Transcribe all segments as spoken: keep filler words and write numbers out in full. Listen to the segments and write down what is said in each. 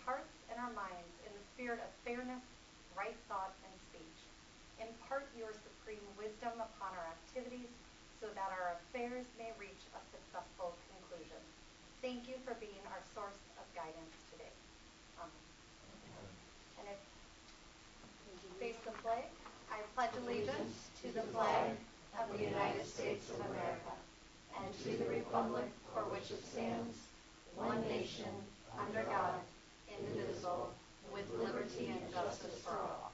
hearts and our minds in the spirit of fairness, right thought, and speech. Impart your supreme wisdom upon our activities so that our affairs may reach a successful conclusion. Thank you for being our source of guidance today. Amen. And if you face the flag, I pledge allegiance to the flag of the United States of America and to the republic for which it stands, one nation, under God, indivisible, with liberty and justice for all.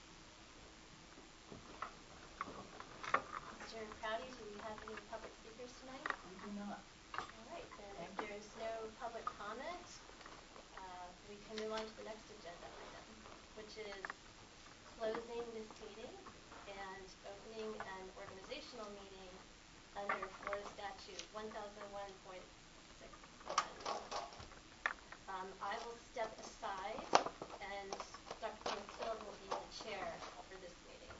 Mister Prouty, do we have any public speakers tonight? We do not. All right, then if there's no public comment, uh, we can move on to the next agenda item, which is closing this meeting and opening an organizational meeting under Florida Statute one thousand one point six one. Um, I will step aside, and Doctor McPhail will be the chair for this meeting.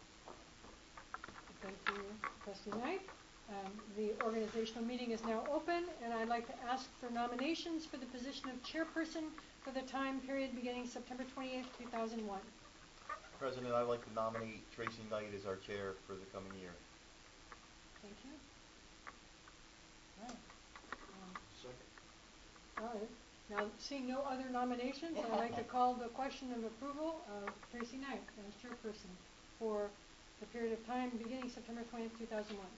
Thank you, Trustee Knight. Um, the organizational meeting is now open, and I'd like to ask for nominations for the position of chairperson for the time period beginning September twenty-eighth, two thousand one. President, I'd like to nominate Tracy Knight as our chair for the coming year. Thank you. All right. Um, Second. all right. Now, seeing no other nominations, I'd like to call the question of approval of Tracy Knight as chairperson for the period of time beginning September twentieth, two thousand one.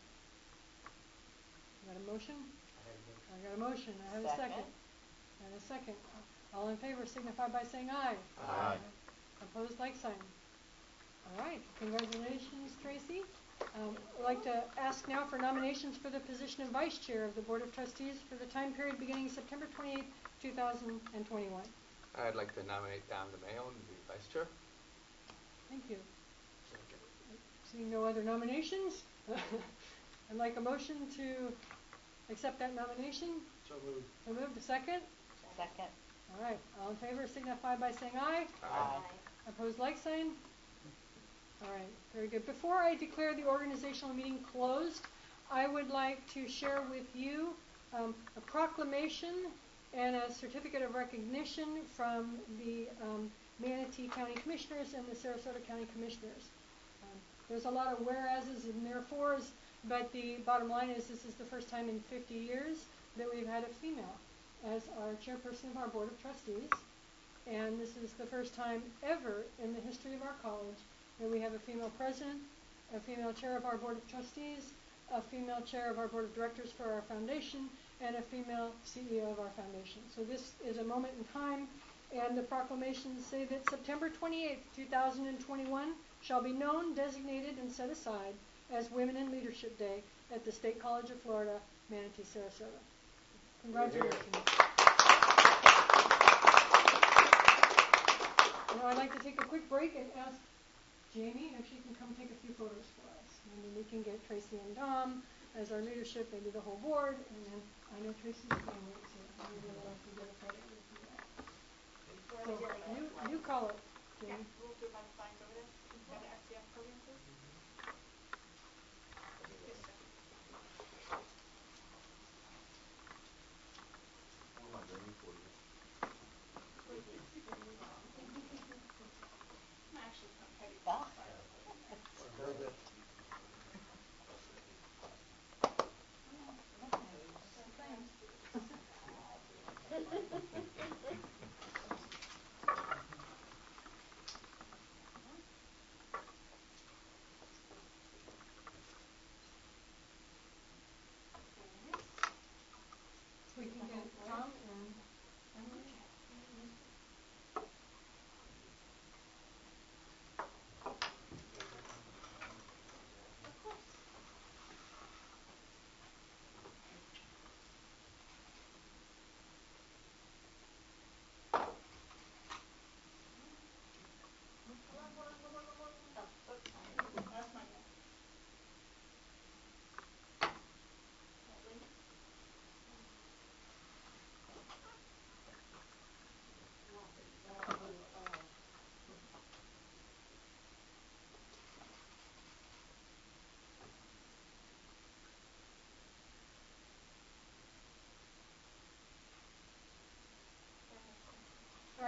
Got a motion? I got a motion. I have a second. And a second. All in favor signify by saying aye. Aye. Opposed, like sign. All right. Congratulations, Tracy. Um, I'd like to ask now for nominations for the position of vice chair of the Board of Trustees for the time period beginning September twenty-eighth, two thousand twenty-one. I'd like to nominate Don DeMayo to be vice chair. Thank you. Second. Seeing no other nominations, I'd like a motion to accept that nomination. So moved. So moved. A second. Second. All right. All in favor signify by saying aye. Aye. Opposed, like sign. All right. Very good. Before I declare the organizational meeting closed, I would like to share with you um, a proclamation and a certificate of recognition from the um, Manatee County Commissioners and the Sarasota County Commissioners. Um, there's a lot of whereases and therefores, but the bottom line is this is the first time in fifty years that we've had a female as our chairperson of our Board of Trustees. And this is the first time ever in the history of our college that we have a female president, a female chair of our Board of Trustees, a female chair of our Board of Directors for our foundation, and a female C E O of our foundation. So this is a moment in time, and the proclamations say that September twenty-eighth, two thousand twenty-one shall be known, designated, and set aside as Women in Leadership Day at the State College of Florida, Manatee, Sarasota. Congratulations. Now I'd like to take a quick break and ask Jamie if she can come take a few photos for us. And then we can get Tracy and Dom as our leadership, maybe the whole board, and then I know Tracy's family, so I would really like to get a photo with you guys. Where So, would you like you, that? you call it, Yeah, Jamie. we'll do my slides over there. Can you have the S D F podium, please? Yes, sir. What am I waiting for you? I'm actually come heavy Ah. side of the podium there. Very good.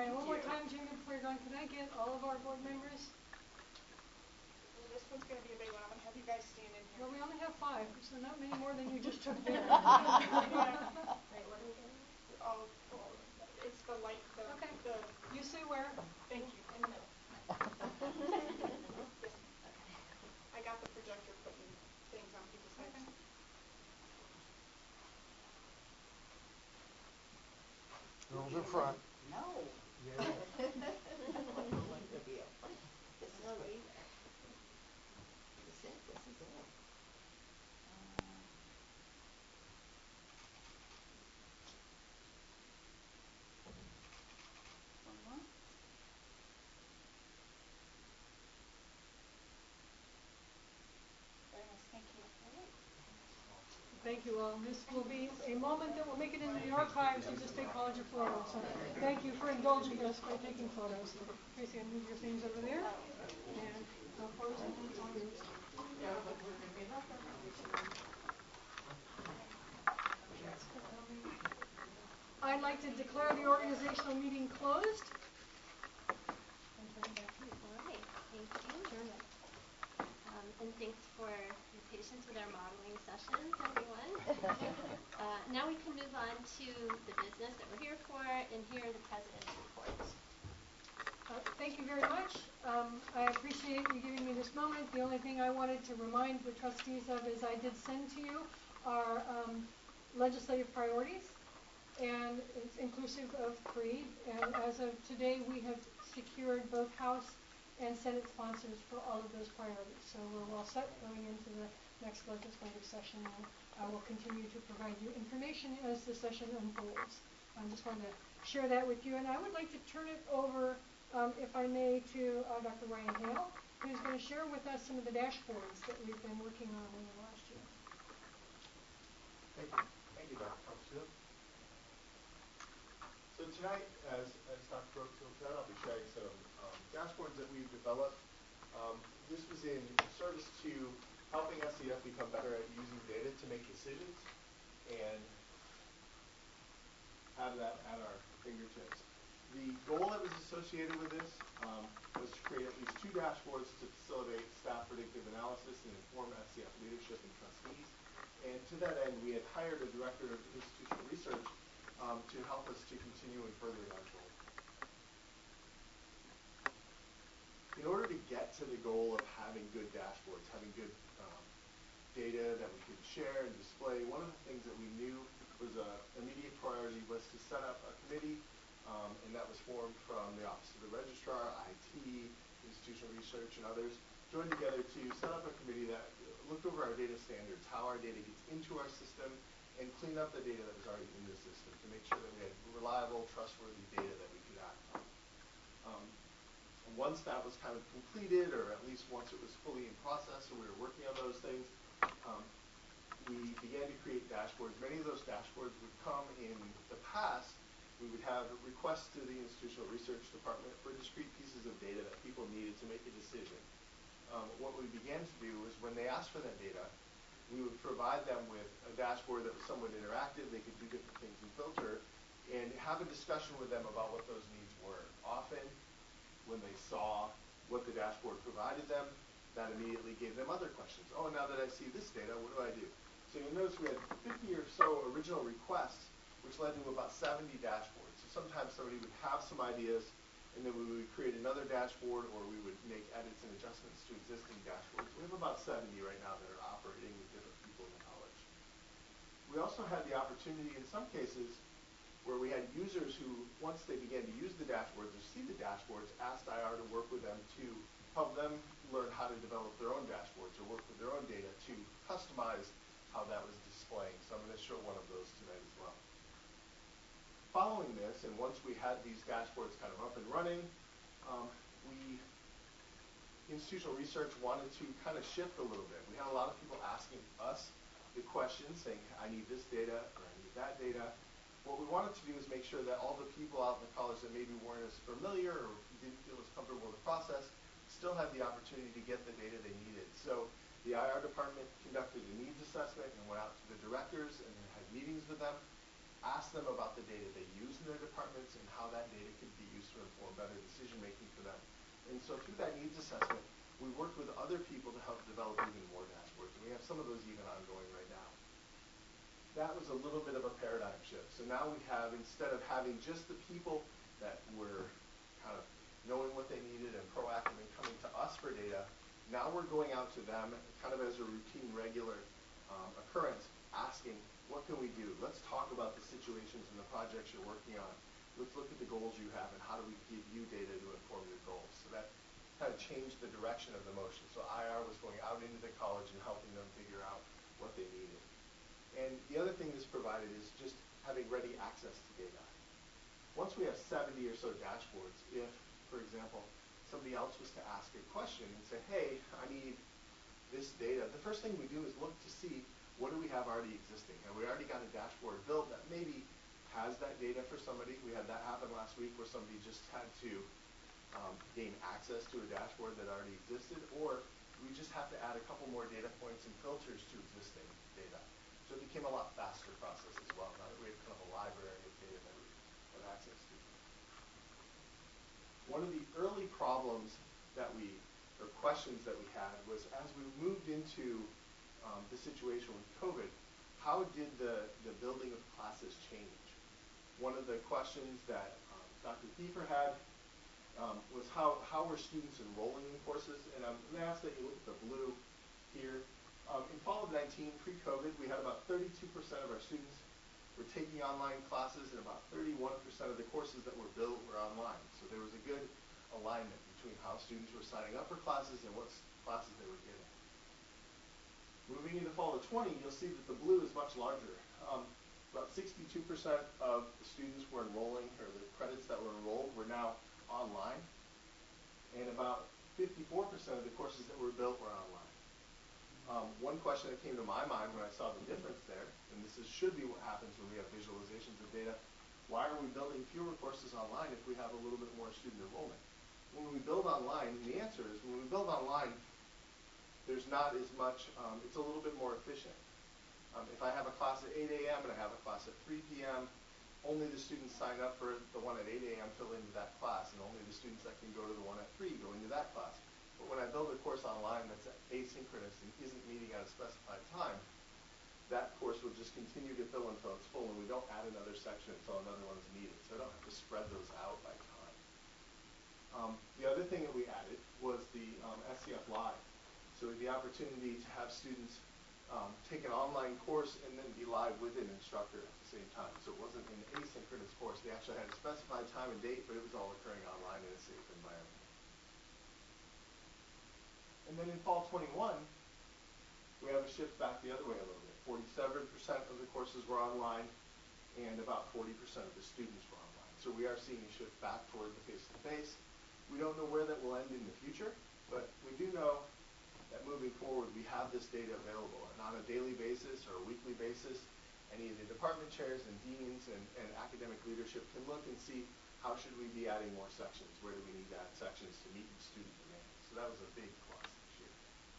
right, one more you. time, Jamie, before you're gone, can I get all of our board members? Well, this one's gonna be a big one. I'm gonna have you guys stand in here. Well, we only have five, so not many more than you just took there. Wait, what are we getting? I'll go over. It's the light, the, Okay. the, You say where? thank you, in the middle. Yes, I got the projector putting things on people's heads. Okay. Girls in front. No. Yeah. What's the deal? This is I'll quick. read it. This is it, this is it. Uh, One more? Very nice, thank you. Thank you all. This will be a moment that will make it into the archives of the State College of Florida. So thank you for indulging us by taking photos. Tracy, I'll move your things over there. And I'll close and then it's all yours. I'd like to declare the organizational meeting closed. And turn it back to you. All right, thank you. Turn it. Um, and thanks for your patience with our modeling sessions, everyone. uh, now we can move on to the business that we're here for and hear the president's report. Uh, thank you very much. Um, I appreciate you giving me this moment. The only thing I wanted to remind the trustees of is I did send to you our um, legislative priorities, and it's inclusive of three. And as of today, we have secured both House and Senate sponsors for all of those priorities. So we're well set going into the next legislative session, and I will continue to provide you information as the session unfolds. I just wanted to share that with you, and I would like to turn it over, um, if I may, to uh, Doctor Ryan Hale, who's going to share with us some of the dashboards that we've been working on over the last year. Thank you. Thank you, Doctor Thompson. So tonight, as, as Doctor Brookfield said, I'll be sharing some um, dashboards that we've developed. Um, this was in service to helping S E F become better at using data to make decisions and have that at our fingertips. The goal that was associated with this um, was to create at least two dashboards to facilitate staff predictive analysis and inform S E F leadership and trustees. And to that end, we had hired a director of institutional research um, to help us to continue and further that goal. In order to get to the goal of having good dashboards, having good um, data that we could share and display, one of the things that we knew was a immediate priority was to set up a committee, um, and that was formed from the Office of the Registrar, I T, institutional research, and others, joined together to set up a committee that looked over our data standards, how our data gets into our system, and clean up the data that was already in the system to make sure that we had reliable, trustworthy data that we could act on. Um, once that was kind of completed, or at least once it was fully in process, and we were working on those things, um, we began to create dashboards. Many of those dashboards would come in the past. We would have requests to the institutional research department for discrete pieces of data that people needed to make a decision. Um, what we began to do is when they asked for that data, we would provide them with a dashboard that was somewhat interactive. They could do different things and filter, and have a discussion with them about what those needs were. Often, when they saw what the dashboard provided them, that immediately gave them other questions. Oh, now that I see this data, what do I do? So you'll notice we had fifty or so original requests, which led to about seventy dashboards. So sometimes somebody would have some ideas, and then we would create another dashboard, or we would make edits and adjustments to existing dashboards. We have about seventy right now that are operating with different people in the college. We also had the opportunity in some cases where we had users who, once they began to use the dashboards or see the dashboards, asked I R to work with them to help them learn how to develop their own dashboards or work with their own data to customize how that was displaying. So I'm going to show one of those tonight as well. Following this, and once we had these dashboards kind of up and running, um, we, institutional research, wanted to kind of shift a little bit. We had a lot of people asking us the questions, saying, I need this data or I need that data. What we wanted to do is make sure that all the people out in the college that maybe weren't as familiar or didn't feel as comfortable with the process still had the opportunity to get the data they needed. So the I R department conducted a needs assessment and went out to the directors and had meetings with them, asked them about the data they use in their departments and how that data could be used for better decision making for them. And so through that needs assessment, we worked with other people to help develop even more dashboards, and we have some of those even ongoing right now. That was a little bit of a paradigm shift. So now we have, instead of having just the people that were kind of knowing what they needed and proactive and coming to us for data, now we're going out to them kind of as a routine, regular um, occurrence, asking, what can we do? Let's talk about the situations and the projects you're working on. Let's look at the goals you have and how do we give you data to inform your goals. So that kind of changed the direction of the motion. So I R was going out into the college and helping them figure out what they needed. And the other thing this provided is just having ready access to data. Once we have seventy or so dashboards, if, for example, somebody else was to ask a question and say, hey, I need this data, the first thing we do is look to see what do we have already existing. And we already got a dashboard built that maybe has that data for somebody. We had that happen last week where somebody just had to um, gain access to a dashboard that already existed, or we just have to add a couple more data points and filters to existing data. So it became a lot faster process as well, now that we have kind of a library of data that we have access to. One of the early problems that we, or questions that we had was as we moved into um, the situation with COVID, how did the, the building of classes change? One of the questions that um, Doctor Kiefer had um, was how, how were students enrolling in courses? And I'm going to ask that you look at the blue here. Um, in fall of nineteen, pre-COVID, we had about thirty-two percent of our students were taking online classes, and about thirty-one percent of the courses that were built were online. So there was a good alignment between how students were signing up for classes and what classes they were getting. Moving into fall of twenty, you'll see that the blue is much larger. Um, about sixty-two percent of the students were enrolling, or the credits that were enrolled were now online, and about fifty-four percent of the courses that were built were online. Um, one question that came to my mind when I saw the difference there, and this is, should be what happens when we have visualizations of data, why are we building fewer courses online if we have a little bit more student enrollment? When we build online, the answer is when we build online, there's not as much, um, it's a little bit more efficient. Um, if I have a class at eight A M and I have a class at three P M, only the students sign up for the one at eight A M fill into that class, and only the students that can go to the one at three go into that class. But when I build a course online that's asynchronous and isn't meeting at a specified time, that course will just continue to fill until it's full, and we don't add another section until another one is needed. So I don't have to spread those out by time. Um, the other thing that we added was the um, S C F Live. So we had the opportunity to have students um, take an online course and then be live with an instructor at the same time. So it wasn't an asynchronous course. They actually had a specified time and date, but it was all occurring online in a safe environment. And then in fall twenty-one, we have a shift back the other way a little bit. forty-seven percent of the courses were online, and about forty percent of the students were online. So we are seeing a shift back toward the face-to-face. We don't know where that will end in the future, but we do know that moving forward, we have this data available. And on a daily basis or a weekly basis, any of the department chairs and deans and, and academic leadership can look and see how should we be adding more sections? Where do we need to add sections to meet student demand? So that was a big plus this year.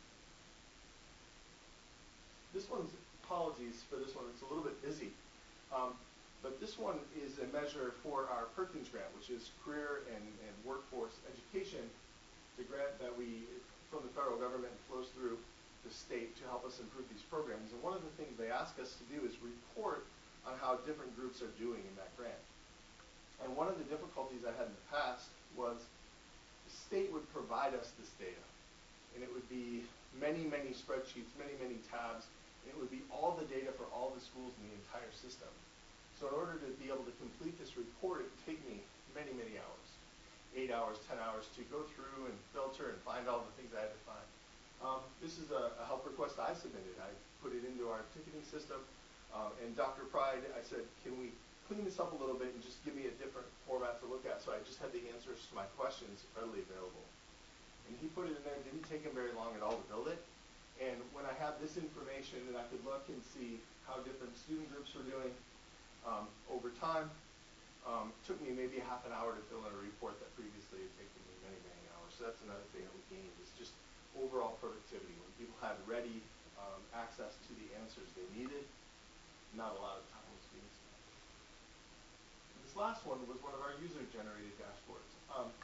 This one's, apologies for this one, it's a little bit busy. Um, but this one is a measure for our Perkins grant, which is Career and, and Workforce Education. It's a grant that we, from the federal government, flows through the state to help us improve these programs. And one of the things they ask us to do is report on how different groups are doing in that grant. And one of the difficulties I had in the past was the state would provide us this data. And it would be many, many spreadsheets, many, many tabs. And it would be all the data for all the schools in the entire system. So in order to be able to complete this report, it would take me many, many hours. Eight hours, ten hours to go through and filter and find all the things I had to find. Um, this is a, a help request I submitted. I put it into our ticketing system. Um, and Doctor Pride, I said, can we clean this up a little bit and just give me a different format to look at? So I just had the answers to my questions readily available. And he put it in there. It didn't take him very long at all to build it. And when I had this information and I could look and see how different student groups were doing um, over time, um, it took me maybe half an hour to fill in a report that previously had taken me many, many hours. So that's another thing that we gained, is just overall productivity. When people had ready um, access to the answers they needed, not a lot of time was being spent. And this last one was one of our user-generated dashboards. Um,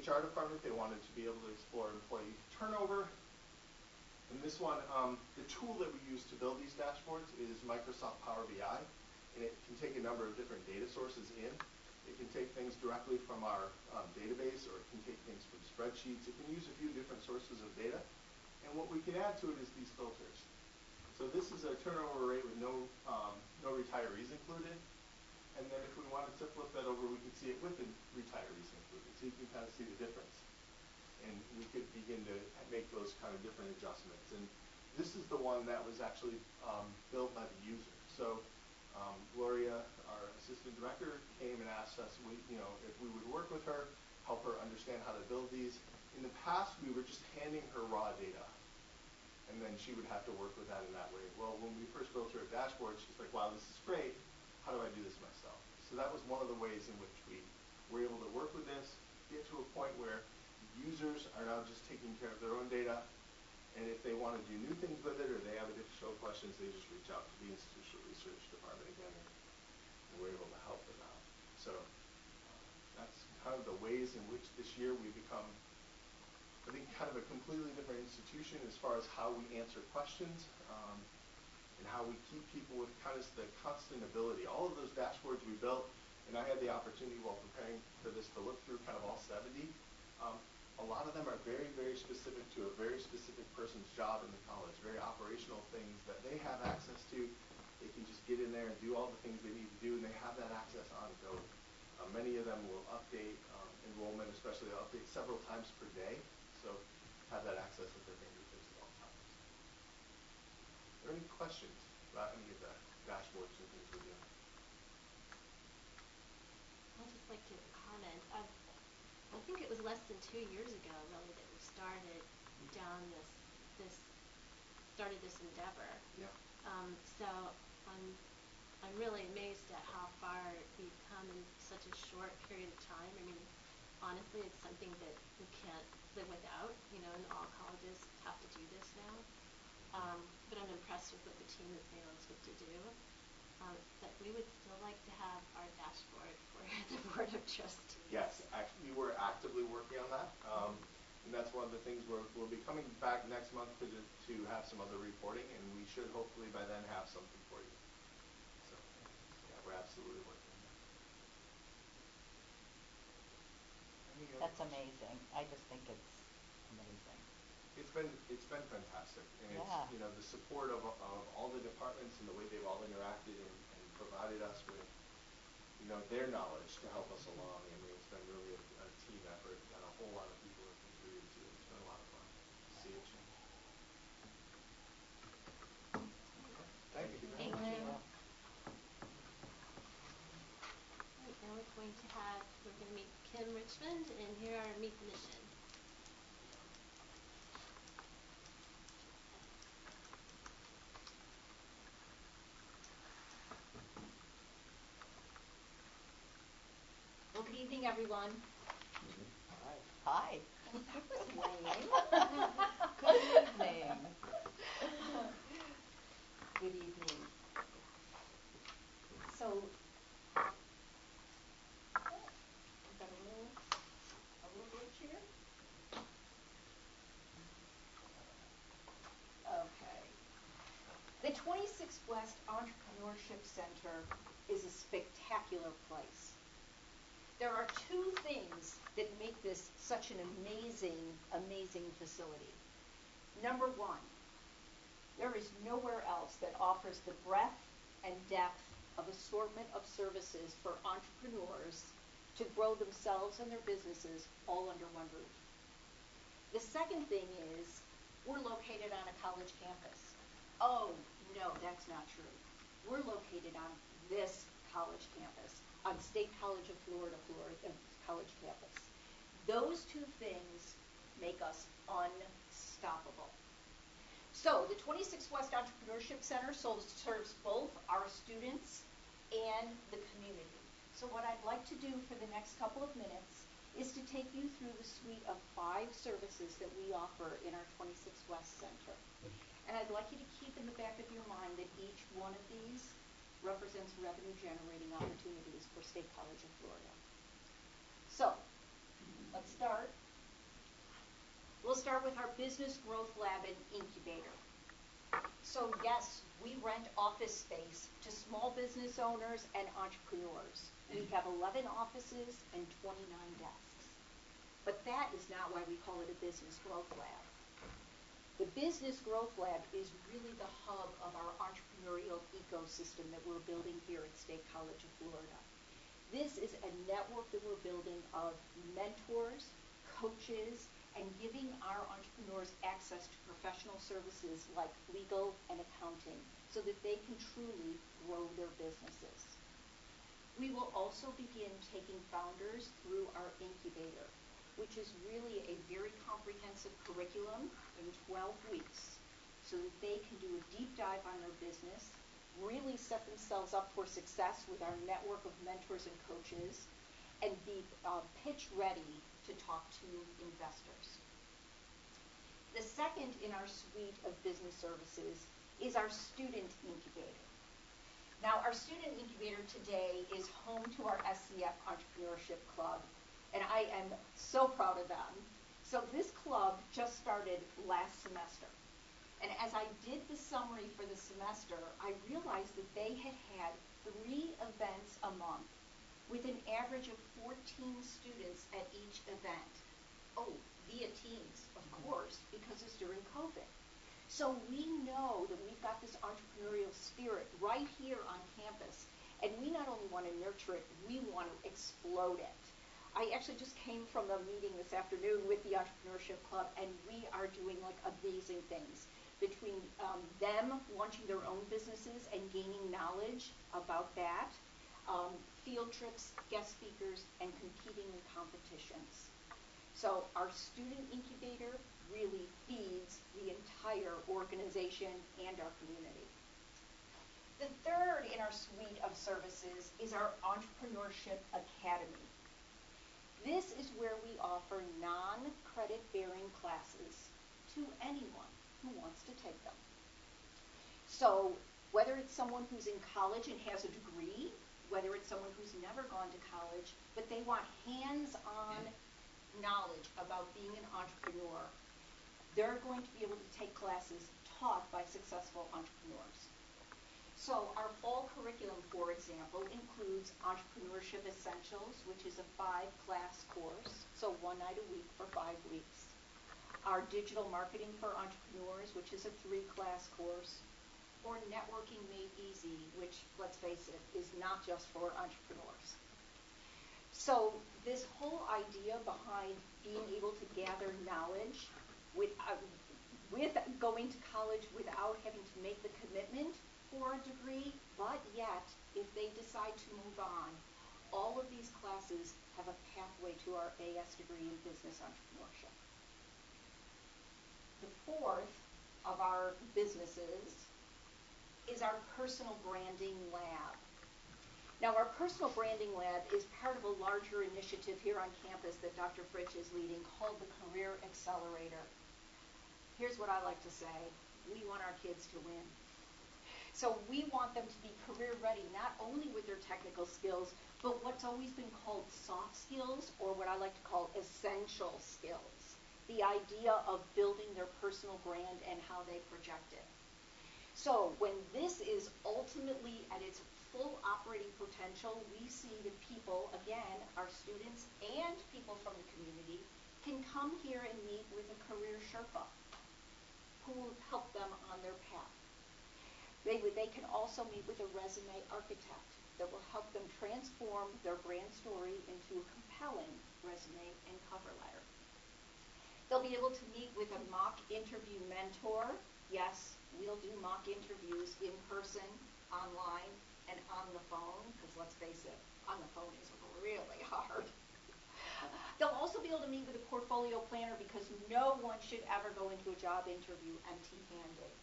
H R department, they wanted to be able to explore employee turnover. And this one, um, the tool that we use to build these dashboards is Microsoft Power B I, and it can take a number of different data sources in. It can take things directly from our um, database, or it can take things from spreadsheets. It can use a few different sources of data. And what we can add to it is these filters. So this is a turnover rate with no, um, no retirees included. And then if we wanted to flip that over, we could see it with the retirees included. So you can kind of see the difference. And we could begin to make those kind of different adjustments. And this is the one that was actually um, built by the user. So um, Gloria, our assistant director, came and asked us, we, you know, if we would work with her, help her understand how to build these. In the past, we were just handing her raw data, and then she would have to work with that in that way. Well, when we first built her a dashboard, she's like, wow, this is great. How do I do this myself? So that was one of the ways in which we were able to work with this, get to a point where users are now just taking care of their own data, and if they want to do new things with it or they have additional questions, they just reach out to the Institutional Research Department again, and, and we're able to help them out. So uh, that's kind of the ways in which this year we become, I think, kind of a completely different institution as far as how we answer questions, um, and how we keep people with kind of the constant ability. All of those dashboards we built, and I had the opportunity while preparing for this to look through kind of all seventy. Um, a lot of them are very, very specific to a very specific person's job in the college, very operational things that they have access to. They can just get in there and do all the things they need to do, and they have that access ongoing. Uh, many of them will update um, enrollment, especially they'll update several times per day, so have that access at their fingertips at all times. Are there any questions about any of the dashboards and things we're doing? I'd just like to comment. I've, I think it was less than two years ago, really, that we started down this this started this endeavor. Yeah. Um, so I'm I'm really amazed at how far we've come in such a short period of time. I mean, honestly, it's something that we can't live without. You know, and all colleges have to do this now. Um, but I'm impressed with what the team has been able to, to do. Um, but we would still like to have our dashboard for the Board of Trustees. Yes, actually, we're actively working on that. Um, and that's one of the things we're, we'll be coming back next month to, to have some other reporting, and we should hopefully by then have something for you. So, yeah, we're absolutely working on that. Any other That's questions? amazing. I just think it's amazing. It's been it's been fantastic, and Yeah. it's, you know, the support of, of all the departments and the way they've all interacted and, and provided us with, you know, their knowledge to help us along. I mean, it's been really a, a team effort, and a whole lot of people have contributed to it. It's been a lot of fun to see it change. Okay. Thank you. Thank you. Right, now we're going to have we're going to meet Kim Richmond and hear our Meet the Mission. Well, good evening, everyone. Hi. That was lame. Good evening. Good evening. So, I've got a little, a little glitch here. Okay. The twenty-six West Entrepreneurship Center is a spectacular place. There are two things that make this such an amazing, amazing facility. Number one, there is nowhere else that offers the breadth and depth of assortment of services for entrepreneurs to grow themselves and their businesses all under one roof. The second thing is, we're located on a college campus. Oh, no, that's not true. We're located on this college campus, on State College of Florida, Florida uh, College campus. Those two things make us unstoppable. So the twenty-six West Entrepreneurship Center serves both our students and the community. So what I'd like to do for the next couple of minutes is to take you through the suite of five services that we offer in our twenty-six West Center. And I'd like you to keep in the back of your mind that each one of these represents revenue generating opportunities for State College of Florida. So, let's start We'll start with our Business Growth Lab and Incubator. So yes, we rent office space to small business owners and entrepreneurs. We have eleven offices and twenty-nine desks. But that is not why we call it a Business Growth Lab. The Business Growth Lab is really the hub of our entrepreneurial ecosystem that we're building here at State College of Florida. This is a network that we're building of mentors, coaches, and giving our entrepreneurs access to professional services like legal and accounting so that they can truly grow their businesses. We will also begin taking founders through our incubator, which is really a very comprehensive curriculum in twelve weeks so that they can do a deep dive on their business, really set themselves up for success with our network of mentors and coaches, and be uh, pitch ready to talk to investors. The second in our suite of business services is our student incubator. Now, our student incubator today is home to our S C F Entrepreneurship Club, and I am so proud of them. So this club just started last semester. And as I did the summary for the semester, I realized that they had had three events a month with an average of fourteen students at each event. Oh, via Teams, of course, because it's during COVID. So we know that we've got this entrepreneurial spirit right here on campus, and we not only want to nurture it, we want to explode it. I actually just came from a meeting this afternoon with the Entrepreneurship Club, and we are doing like amazing things between um, them launching their own businesses and gaining knowledge about that, um, field trips, guest speakers, and competing in competitions. So our student incubator really feeds the entire organization and our community. The third in our suite of services is our Entrepreneurship Academy. This is where we offer non-credit bearing classes to anyone who wants to take them. So whether it's someone who's in college and has a degree, whether it's someone who's never gone to college, but they want hands-on knowledge about being an entrepreneur, they're going to be able to take classes taught by successful entrepreneurs. So our fall curriculum, for example, includes Entrepreneurship Essentials, which is a five-class course, so one night a week for five weeks. Our Digital Marketing for Entrepreneurs, which is a three-class course, or Networking Made Easy, which, let's face it, is not just for entrepreneurs. So this whole idea behind being able to gather knowledge with, uh, with going to college without having to make the commitment for a degree, but yet, if they decide to move on, all of these classes have a pathway to our A S degree in business entrepreneurship. The fourth of our businesses is our Personal Branding Lab. Now, our Personal Branding Lab is part of a larger initiative here on campus that Doctor Fritsch is leading called the Career Accelerator. Here's what I like to say. We want our kids to win. So we want them to be career ready, not only with their technical skills, but what's always been called soft skills, or what I like to call essential skills. The idea of building their personal brand and how they project it. So when this is ultimately at its full operating potential, we see that people, again, our students and people from the community, can come here and meet with a career Sherpa who will help them on their path. They, would, they can also meet with a resume architect that will help them transform their brand story into a compelling resume and cover letter. They'll be able to meet with a mock interview mentor. Yes, we'll do mock interviews in person, online, and on the phone, because let's face it, on the phone is really hard. They'll also be able to meet with a portfolio planner because no one should ever go into a job interview empty-handed.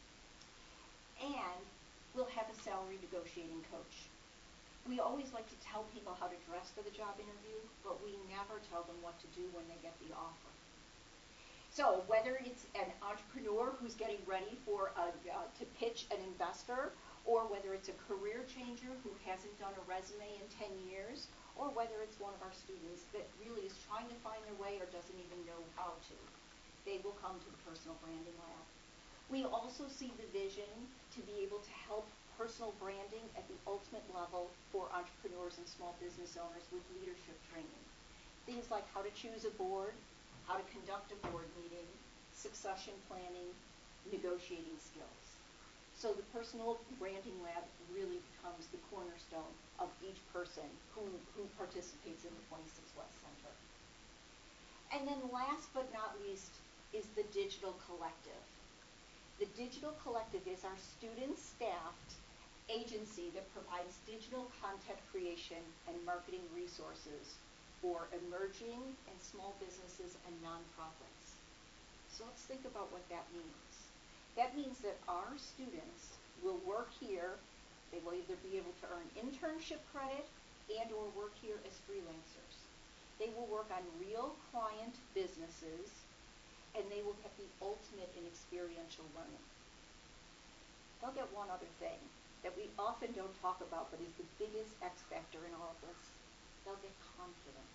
And we'll have a salary negotiating coach. We always like to tell people how to dress for the job interview, but we never tell them what to do when they get the offer. So whether it's an entrepreneur who's getting ready for a, uh, to pitch an investor, or whether it's a career changer who hasn't done a resume in ten years, or whether it's one of our students that really is trying to find their way or doesn't even know how to, they will come to the Personal Branding Lab. We also see the vision to be able to help personal branding at the ultimate level for entrepreneurs and small business owners with leadership training. Things like how to choose a board, how to conduct a board meeting, succession planning, negotiating skills. So the Personal Branding Lab really becomes the cornerstone of each person who, who participates in the twenty-six West Center. And then last but not least is the Digital Collective. The Digital Collective is our student-staffed agency that provides digital content creation and marketing resources for emerging and small businesses and nonprofits. So let's think about what that means. That means that our students will work here. They will either be able to earn internship credit and or work here as freelancers. They will work on real client businesses, and they will get the ultimate in experiential learning. They'll get one other thing that we often don't talk about but is the biggest X factor in all of this. They'll get confidence.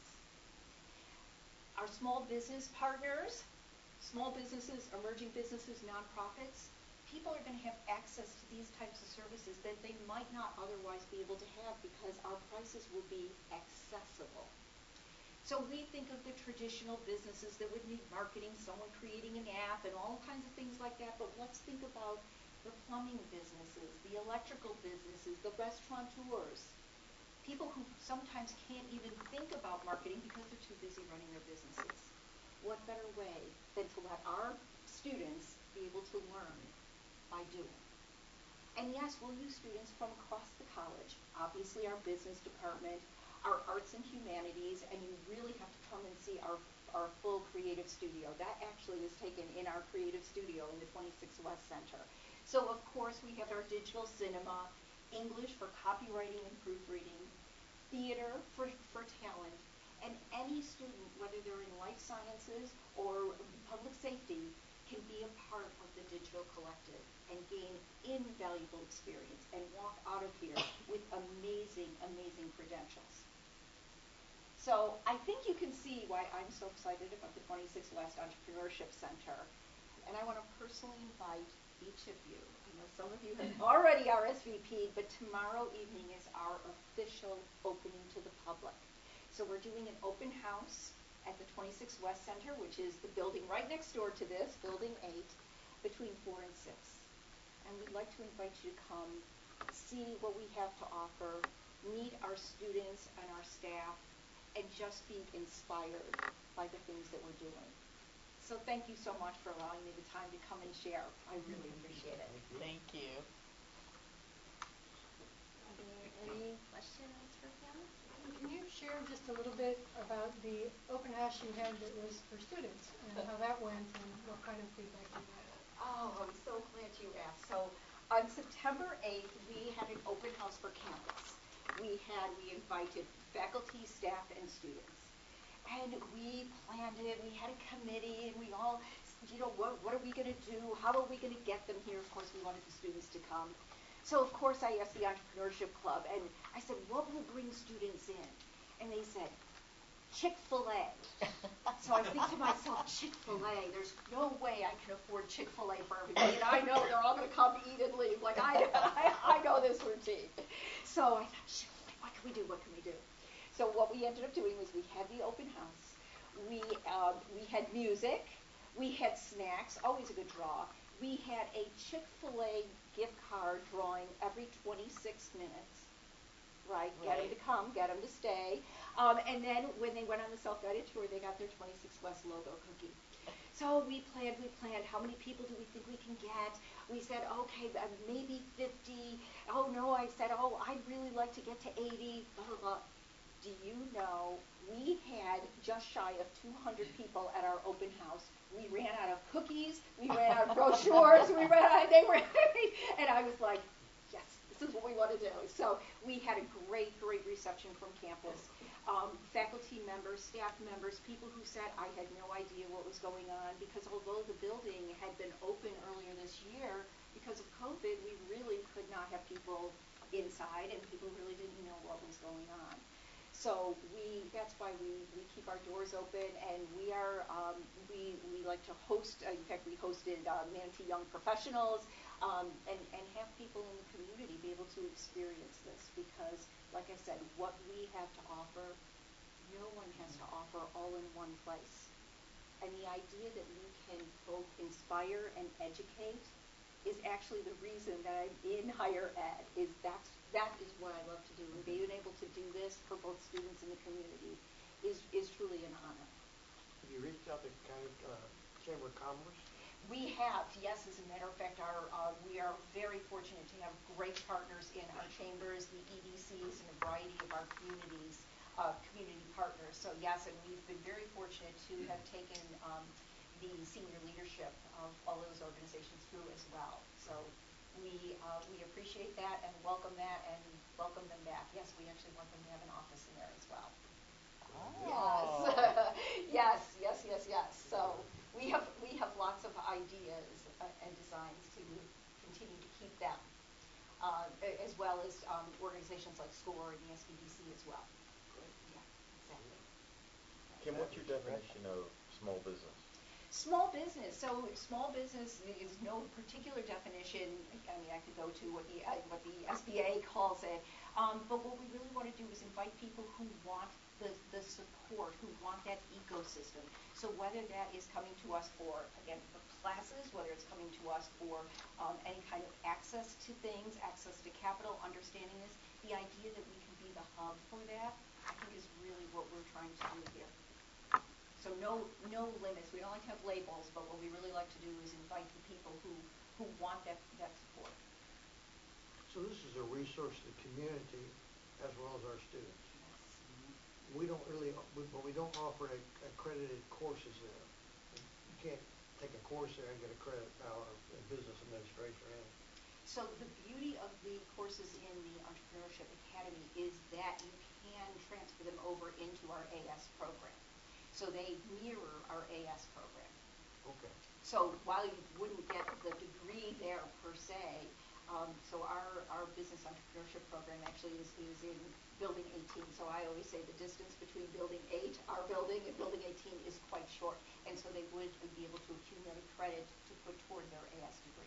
Our small business partners, small businesses, emerging businesses, nonprofits, people are going to have access to these types of services that they might not otherwise be able to have because our prices will be accessible. So we think of the traditional businesses that would need marketing, someone creating an app and all kinds of things like that, but let's think about the plumbing businesses, the electrical businesses, the restaurateurs, people who sometimes can't even think about marketing because they're too busy running their businesses. What better way than to let our students be able to learn by doing? And yes, we'll use students from across the college, obviously our business department, our arts and humanities, and you really have to come and see our, our full creative studio. That actually is taken in our creative studio in the twenty-six West Center. So of course we have our digital cinema, English for copywriting and proofreading, theater for, for talent, and any student, whether they're in life sciences or public safety, can be a part of the Digital Collective and gain invaluable experience and walk out of here with amazing, amazing credentials. So I think you can see why I'm so excited about the twenty-six West Entrepreneurship Center. And I want to personally invite each of you. I know some of you have already R S V P'd, but tomorrow evening is our official opening to the public. So we're doing an open house at the twenty-six West Center, which is the building right next door to this, building eight, between four and six. And we'd like to invite you to come, see what we have to offer, meet our students and our staff, and just be inspired by the things that we're doing. So thank you so much for allowing me the time to come and share. I really appreciate it. Thank you. Are there any questions for Pam? Can you share just a little bit about the open house you had that was for students and how that went and what kind of feedback you got? Oh, I'm so glad you asked. So on September eighth, we had an open house for campus. We had, we invited faculty, staff, and students. And we planned it, we had a committee, and we all, you know, what, what are we going to do? How are we going to get them here? Of course, we wanted the students to come. So, of course, I asked the Entrepreneurship Club, and I said, what will bring students in? And they said, Chick-fil-A. So I think to myself, Chick-fil-A, there's no way I can afford Chick-fil-A for everybody. And I know they're all going to come, eat, and leave. Like, I, I, I know this routine. So I thought, Chick-fil-A, what can we do? What can we do? So what we ended up doing was we had the open house. We, um, we had music. We had snacks, always a good draw. We had a Chick-fil-A gift card drawing every twenty-six minutes. Right, get them to come, get them to stay. Um, and then when they went on the self-guided tour, they got their twenty-six West logo cookie. So we planned, we planned, how many people do we think we can get? We said, okay, uh, maybe fifty. Oh, no, I said, oh, I'd really like to get to eighty, blah, blah, blah. Do you know, we had just shy of two hundred people at our open house. We ran out of cookies, we ran out of brochures, we ran out, they were, and I was like, yes, this is what we want to do. So we had a great, great reception from campus. Um, faculty members, staff members, people who said, I had no idea what was going on, because although the building had been open earlier this year, because of COVID, we really could not have people inside, and people really didn't know what was going on. So we, that's why we, we keep our doors open, and we are, um, we, we like to host, uh, in fact, we hosted uh, Manatee Young Professionals, um, and, and have people in the community be able to experience this, because, like I said, what we have to offer, no one has to offer all in one place. And the idea that we can both inspire and educate is actually the reason that I'm in higher ed, is that's, that is what I love to do. And being able to do this for both students and the community is, is truly an honor. Have you reached out to county, uh, Chamber of Commerce? We have, yes, as a matter of fact, our, uh, we are very fortunate to have great partners in our chambers, the E D Cs, and a variety of our communities, uh, community partners. So yes, and we've been very fortunate to have taken um, the senior leadership of all those organizations through as well. So we, uh, we appreciate that and welcome that and welcome them back. Yes, we actually want them to have an office in there as well. Oh. Yes, yes, yes, yes, yes. So we have we have lots of ideas uh, and designs to continue to keep them, uh, a- as well as um, organizations like SCORE and the S B D C as well. Yeah, exactly. Kim, what's your definition of small business? Small business. So small business is no particular definition. I mean, I could go to what the uh, what the S B A calls it. Um, but what we really want to do is invite people who want the, the support, who want that ecosystem. So whether that is coming to us for, again, for classes, whether it's coming to us for um, any kind of access to things, access to capital, understanding this, the idea that we can be the hub for that, I think is really what we're trying to do here. So no, no limits. We don't like to have labels, but what we really like to do is invite the people who, who want that, that support. So this is a resource to the community as well as our students. We don't really, we, but we don't offer a, accredited courses there. You can't take a course there and get a credit now in business administration or anything. So the beauty of the courses in the Entrepreneurship Academy is that you can transfer them over into our A S program. So they mirror our A S program. Okay. So while you wouldn't get the degree there per se, um, so our, our business entrepreneurship program actually is, is in building eighteen. So I always say the distance between building eight, our building, and building eighteen is quite short. And so they would be able to accumulate credit to put toward their A S degree.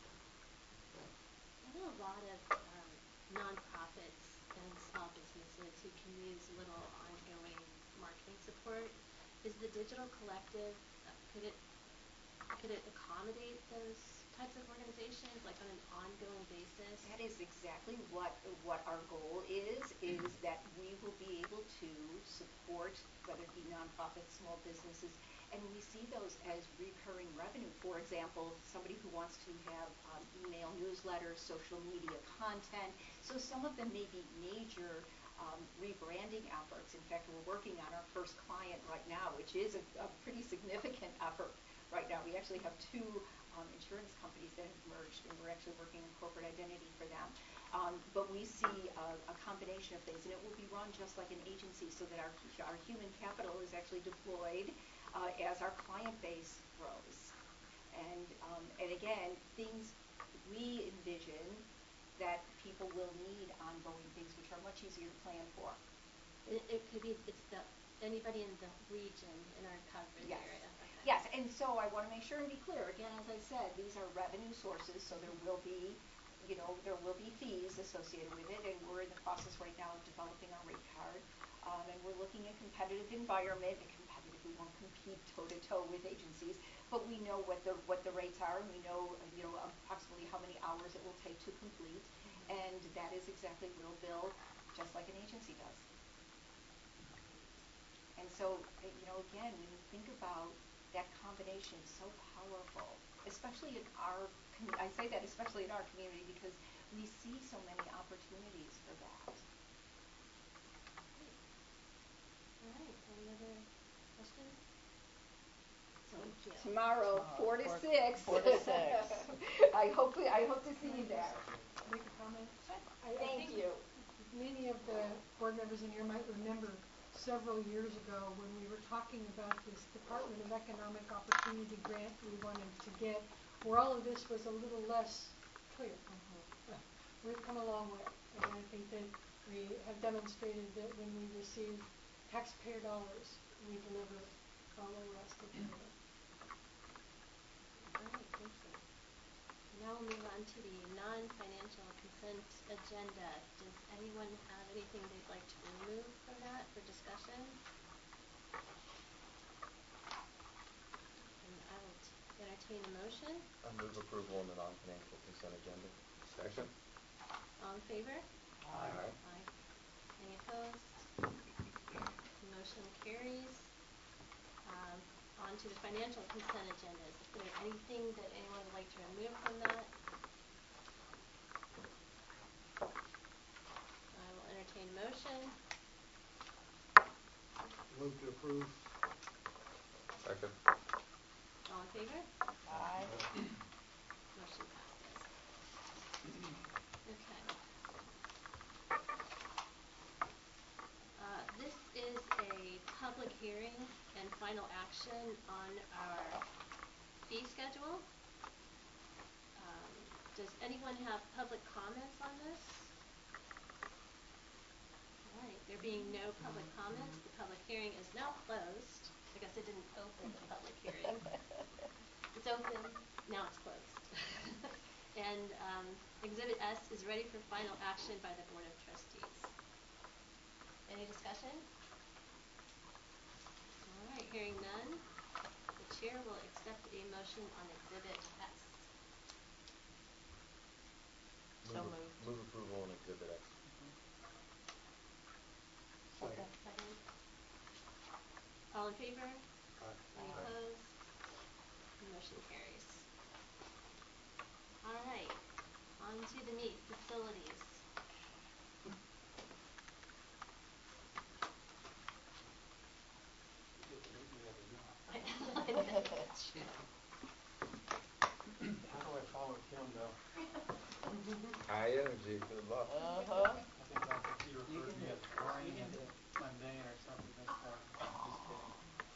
I know a lot of um, nonprofits and small businesses who can use little ongoing marketing support. Is the Digital Collective, uh, could it could it accommodate those types of organizations, like on an ongoing basis? That is exactly what what our goal is, is that we will be able to support, whether it be nonprofits, small businesses, and we see those as recurring revenue. For example, somebody who wants to have um, email newsletters, social media content. So some of them may be major um, rebranding efforts. In fact, we're working on our first client right now, which is a, a pretty significant effort right now. We actually have two um, insurance companies that have merged, and we're actually working on corporate identity for them. Um, but we see a, a combination of things, and it will be run just like an agency, so that our, our human capital is actually deployed uh, as our client base grows. And, um, and again, things we envision that people will need ongoing things, which are much easier to plan for. It, it could be, it's the, anybody in the region in our coverage Yes. area. Okay. Yes, and so I want to make sure and be clear, again, as I said, these are revenue sources, so there will be, you know, there will be fees associated with it, and we're in the process right now of developing our rate card, um, and we're looking at competitive environment, and competitive, we won't compete toe-to-toe with agencies, but we know what the, what the rates are, and we know, you know, approximately how many hours it will take to complete, mm-hmm. and that is exactly, we'll bill just like an agency does. And so, you know, again, when you think about that combination, so powerful, especially in our, I say that especially in our community because we see so many opportunities for that. All right, any other questions? Thank you. Tomorrow, Tomorrow, four to four- six. four to six. I hope, we, I hope to see you there. Make a comment? I, I Thank think you. Many of the board members in here might remember several years ago when we were talking about this Department of Economic Opportunity grant we wanted to get, where all of this was a little less clear. Uh, we've come a long way, and I think that we have demonstrated that when we receive taxpayer dollars, we deliver all the rest of the deliver. All right, thank you. Now we'll move on to the non-financial consent agenda. Does anyone have anything they'd like to remove from that for discussion? And I will t- entertain a motion. I move approval on the non-financial consent agenda. Second. All in favor? Aye. Aye. Any opposed? Motion carries. Um, on to the financial consent agenda. Is there anything that anyone would like to remove from that? I will entertain a motion. Move to approve. Second. All in favor? Aye. Motion passes. Okay. Uh, this is a public hearing and final action on our fee schedule. Um, does anyone have public comments on this? All right, there being no public comments, the public hearing is now closed. I guess it didn't open the public hearing. It's open, now it's closed. And um, Exhibit S is ready for final action by the Board of Trustees. Any discussion? All right, hearing none, the chair will accept a motion on Exhibit S. So Move, moved. move approval on Exhibit X. Second. Second. All in favor? Aye. Any Aye. opposed? Motion carries. All right, on to the meat facilities. I know, I know. How do I follow Kim though? High energy. Good luck. Uh-huh. I think Doctor T You referred can to me do as it. boring You can and do it. mundane or something this morning. Just kidding.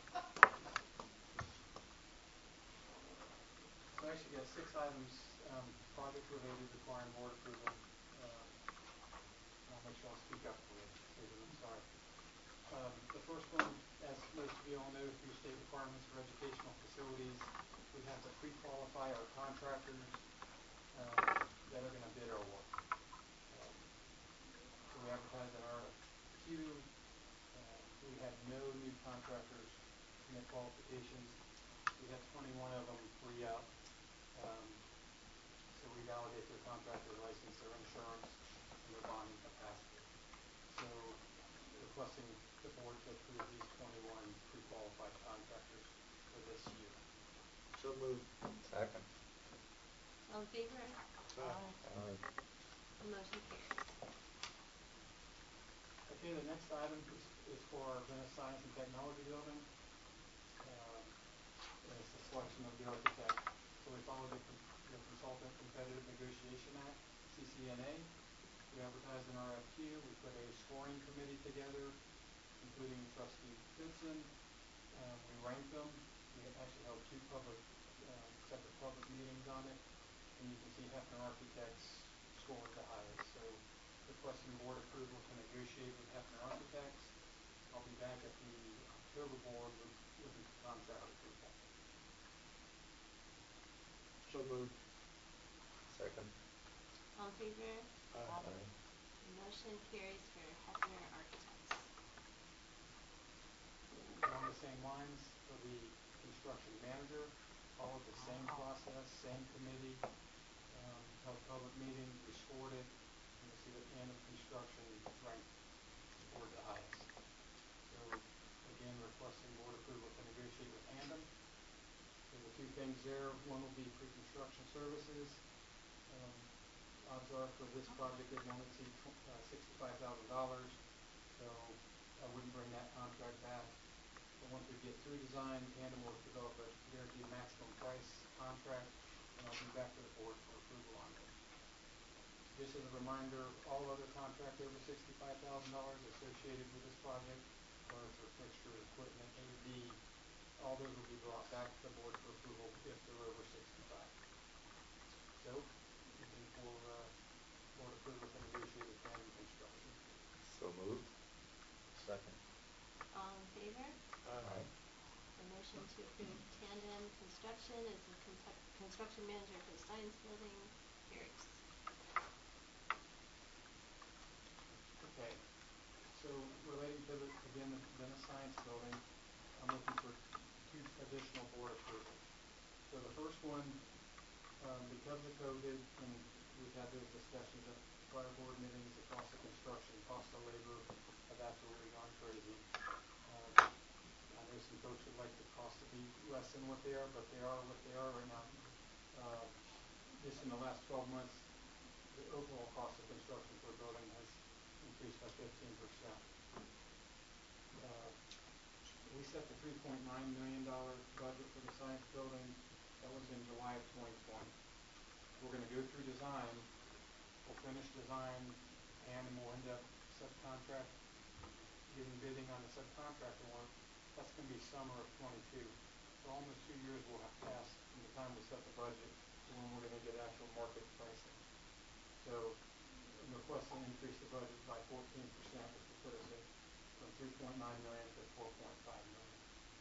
So I actually got six items, um, project related requiring board approval. Um, I'll make sure I'll speak up for you. Say that I'm sorry. Um, the first one, as most of you all know, through state requirements for educational facilities, we have to pre-qualify our contractors um, that are going to bid our work. Um, so we advertise an R F Q. Uh, we had no new contractors submit qualifications. We had twenty-one of them re-up. Um, so we validate their contractor license, their insurance, and their bonding capacity. So requesting the board to approve these twenty-one pre-qualified contractors for this year. So moved. Second. All in favor? Aye. Aye. Motion carries. Okay, the next item is, is for our Venice Science and Technology Building. Um, and it's the selection of the architect. So we follow the, the Consultant Competitive Negotiation Act, C C N A. We advertised an R F Q. We put a scoring committee together, including Trustee Goodson. Um, we ranked them. We actually held two public, uh, separate public meetings on it. And you can see Hefner Architects scored the highest. So requesting board approval to negotiate with Hefner Architects. I'll be back at the October board with, with the contract approval. So moved. Second. All in favor? Aye. Aye. Motion carries for Hefner Architects. Along the same lines, for the construction manager, followed the same process, same committee, um, held public meetings, we scored it, and you'll see that Anthem Construction ranked scored the highest. So again, requesting board approval to negotiate with Anthem. So the two things there, one will be pre-construction services. Um, odds are for this project it won't exceed uh, sixty-five thousand dollars, so I wouldn't bring that contract back. But once we get through design, Anthem will develop a guaranteed maximum price contract, and I'll be back to the board for approval on those. Just as a reminder, all other contracts over sixty-five thousand dollars associated with this project, whether it's for fixtures, equipment, A V, all those will be brought back to the board for approval if they're over sixty-five. So, looking for uh, board approval to negotiate with Anthem Construction. So moved. Second. All in favor? Aye. The motion to approve Tandem Construction as the con- construction manager for the science building carries. Okay, so relating to the, again, the, then the science building, I'm looking for two additional board approvals. So the first one, um, because of COVID, and we've had those discussions at prior board meetings, the cost of construction, cost of labor have absolutely gone crazy. Um, I know some folks would like the cost to be less than what they are, but they are what they are right now. Uh, just in the last twelve months, the overall cost of construction for a building has increased by fifteen percent. Uh, we set the three point nine million dollars budget for the science building. That was in July of twenty twenty. We're going to go through design. We'll finish design, and we'll end up subcontract, getting bidding on the subcontractor work. That's going to be summer of twenty-two. So almost two years will have passed from the time we set the budget to when we're going to get actual market pricing. So I'm requesting to increase the budget by fourteen percent, which will put us at from three point nine million dollars to four point five million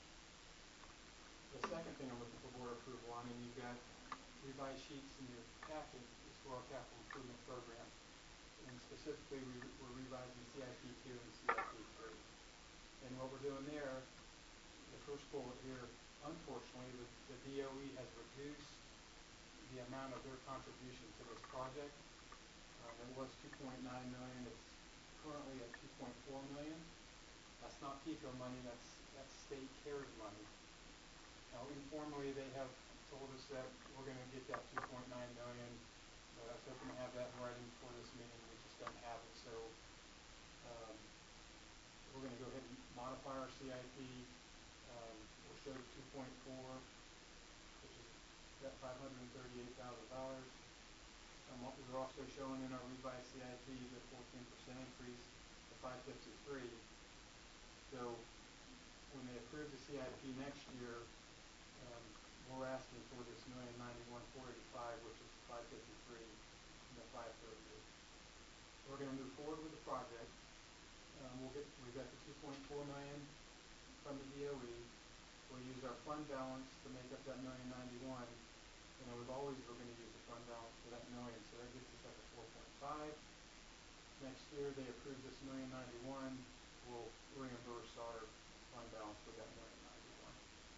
dollars. The second thing I'm looking for board approval on, and you've got revised sheets in your packet, is for our capital improvement program. And specifically, we, we're revising C I P two and C I P three. And what we're doing there, the first bullet here, unfortunately, the, the D O E has reduced the amount of their contribution to this project. Um, it was two point nine million dollars. It's currently at two point four million dollars. That's not P I C O money. That's that's state CARES money. Now, informally, they have told us that we're going to get that two point nine million dollars, but I was hoping to have that in writing before this meeting. We just don't have it, so um, we're going to go ahead and modify our C I P. Um, we'll show the two point four, which is that five hundred thirty-eight thousand dollars. Um, we're also showing in our revised C I P the fourteen percent increase to five fifty-three. So when they approve the C I P next year, um, we're asking for this million ninety-one four eighty-five, which is the five fifty-three and the five thirty-eight. We're going to move forward with the project. Um, we'll get we've got the two point four million from the D O E. We'll use our fund balance to make up that million ninety-one. You know, we've always we're going to use the fund balance for that million, so that gets us up to four point five. Next year, they approve this million ninety-one. We'll reimburse our fund balance with that million ninety-one.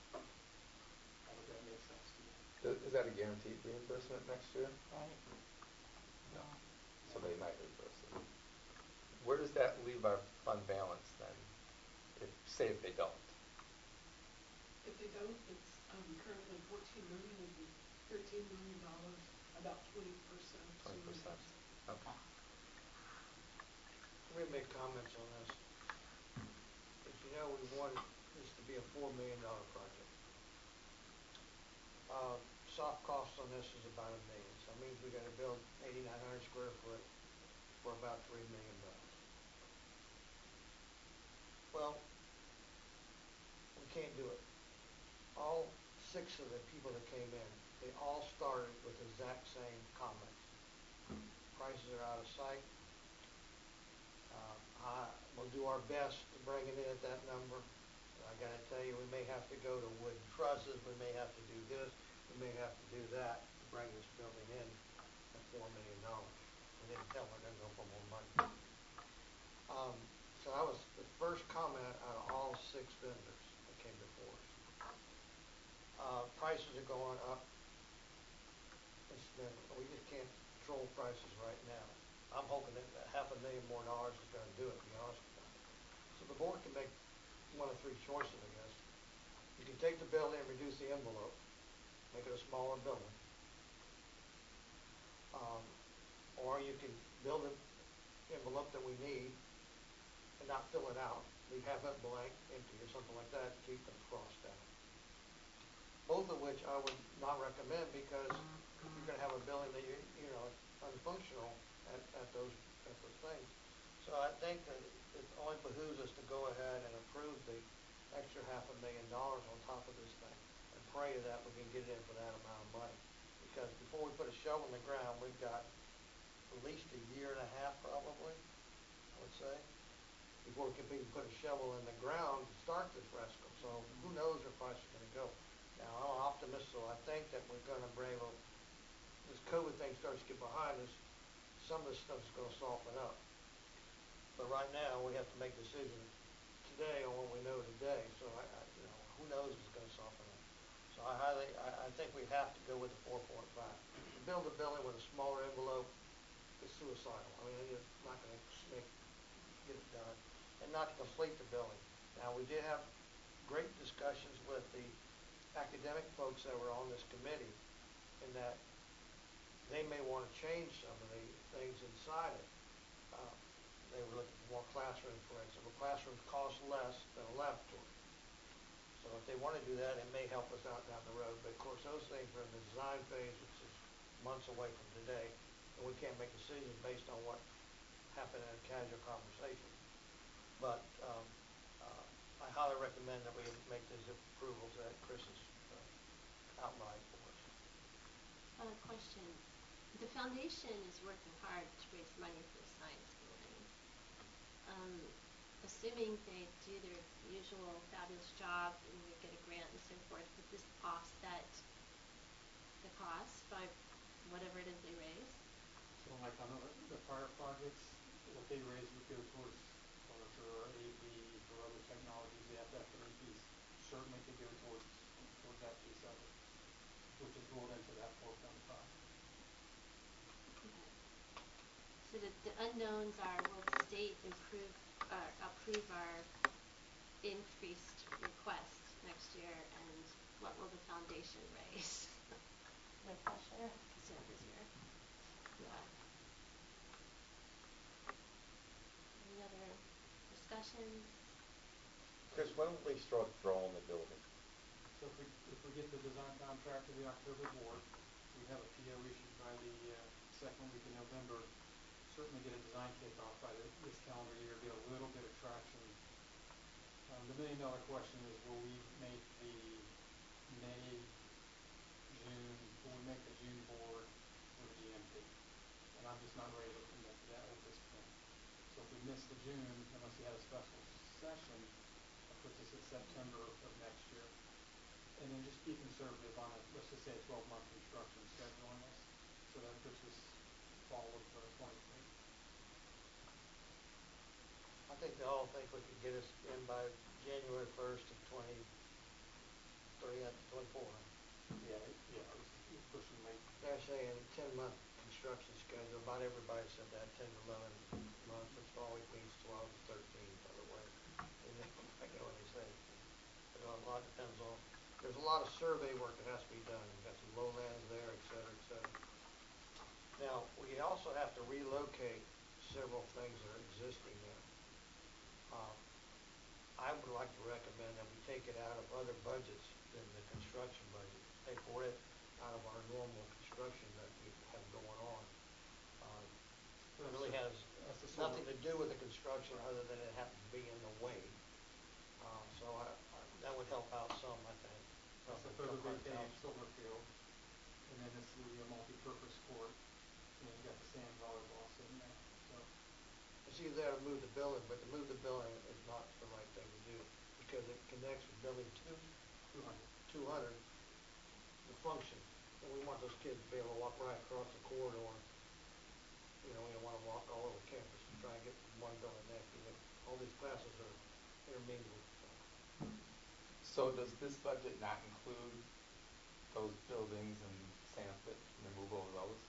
I hope that makes sense to you. Is that a guaranteed reimbursement next year? Right. No. So they might reimburse it. Where does that leave our fund balance then? If, say if they don't. If they don't, it's um, currently fourteen million dollars, it'd be thirteen million dollars, about twenty percent. Twenty percent. Okay. Let me make comments on this. As you know, we want this to be a four million dollar project. Uh, soft cost on this is about a million. So that means we got to build eighty-nine hundred square foot for about three million bucks. Well, we can't do it. All six of the people that came in, they all started with the exact same comments. Prices are out of sight. Uh, I, we'll do our best to bring it in at that number. I got to tell you, we may have to go to wood trusses. We may have to do this. We may have to do that to bring this building in at four million dollars. We didn't tell them we're going to go for more money. Um, so that was the first comment out of all six vendors that came before us. Uh, prices are going up. It's been, we just can't control prices right now. I'm hoping that half a million more dollars is going to do it, to be honest with you. So the board can make one of three choices, I guess. You can take the building and reduce the envelope, make it a smaller building. Um, or you can build an envelope that we need and not fill it out, leave half of it blank, empty, or something like that to keep the cost down. Both of which I would not recommend, because you're going to have a building that you you know unfunctional at, at those at those things. So I think that it only behooves us to go ahead and approve the extra half a million dollars on top of this thing, and pray that we can get it in for that amount of money. Because before we put a shovel in the ground, we've got at least a year and a half, probably, I would say, before we can even put a shovel in the ground to start the fresco. So who knows where price is gonna go. Now, I'm an optimist, so I think that we're gonna be able, this COVID thing starts to get behind us, some of this stuff's gonna soften up. But right now, we have to make decisions today on what we know today, so I, I, you know, who knows if it's gonna soften up. So I highly, I, I think we have to go with the four point five. Build a building with a smaller envelope is suicidal. I mean, it's not gonna make, get it done, and not to complete the building. Now, we did have great discussions with the academic folks that were on this committee, in that they may wanna change some of the things inside it. Uh, They were looking for more classrooms, for example. Classrooms cost less than a laboratory. So if they want to do that, it may help us out down the road. But of course, those things are in the design phase, which is months away from today, and we can't make decisions based on what happened in a casual conversation. But um, uh, I highly recommend that we make these approvals that Chris has uh, outlined for us. Uh, question. The foundation is working hard to raise money for the science building. Um, assuming they do their usual fabulous job and we get a grant and so forth, would this offset the cost by whatever it is they raise? So like on the, the prior projects, what they raised would go towards, or for A V, for other technologies, the F F and A Ps certainly could go towards, towards that piece of it, which is rolled into that four point five. Okay. So the, the unknowns are, will the state improve, uh, approve our increased request next year, and what will the foundation raise? No pressure. So this year. Yeah. Any other discussions? Chris, when will they start drawing the building? So if we, if we get the design contract to the October board, we have a P O issued by the uh, second week in November, certainly get a design kickoff by the, this calendar year, get a little bit of traction. Um, the million dollar question is, will we make the May, June, will we make the June board with G M P? And I'm just not ready to commit to that at this point. So if we miss the June, unless you have a special session, that puts us at September of next year. And then just be conservative on a, let's just say a twelve month construction schedule on this. So that puts us fall of uh, twenty-three. I think they all think we could get us in by January first of twenty-three, up to twenty-four. Yeah, yeah, it's, it's pushing late. They're saying ten month construction schedule. About everybody said that, ten to eleven months, which always means twelve to thirteen, by the way. And then, I get what they say. But a lot depends on, there's a lot of survey work that has to be done. We've got some lowlands there, et cetera, et cetera. Now, we also have to relocate several things that are existing there. Uh, I would like to recommend that we take it out of other budgets than the construction budget, pay for it out of our normal construction that we have going on. Uh, It really has nothing to do with the construction other than it happens to be in the way. Uh, so I, I, that would help out some, I think. That's the photo big paved solar field. And then this is the multi-purpose court. And you got the sand volleyball sitting there, so. It's either there to move the building, but to move the building is not the right thing to do, because it connects with building two, Two hundred. two hundred, the function. And we want those kids to be able to walk right across the corridor. You know, we don't want to walk all over campus to try and get from one building to the next, because all these classes are intermingled, so. So does this budget not include those buildings and Sanford, and removal of those?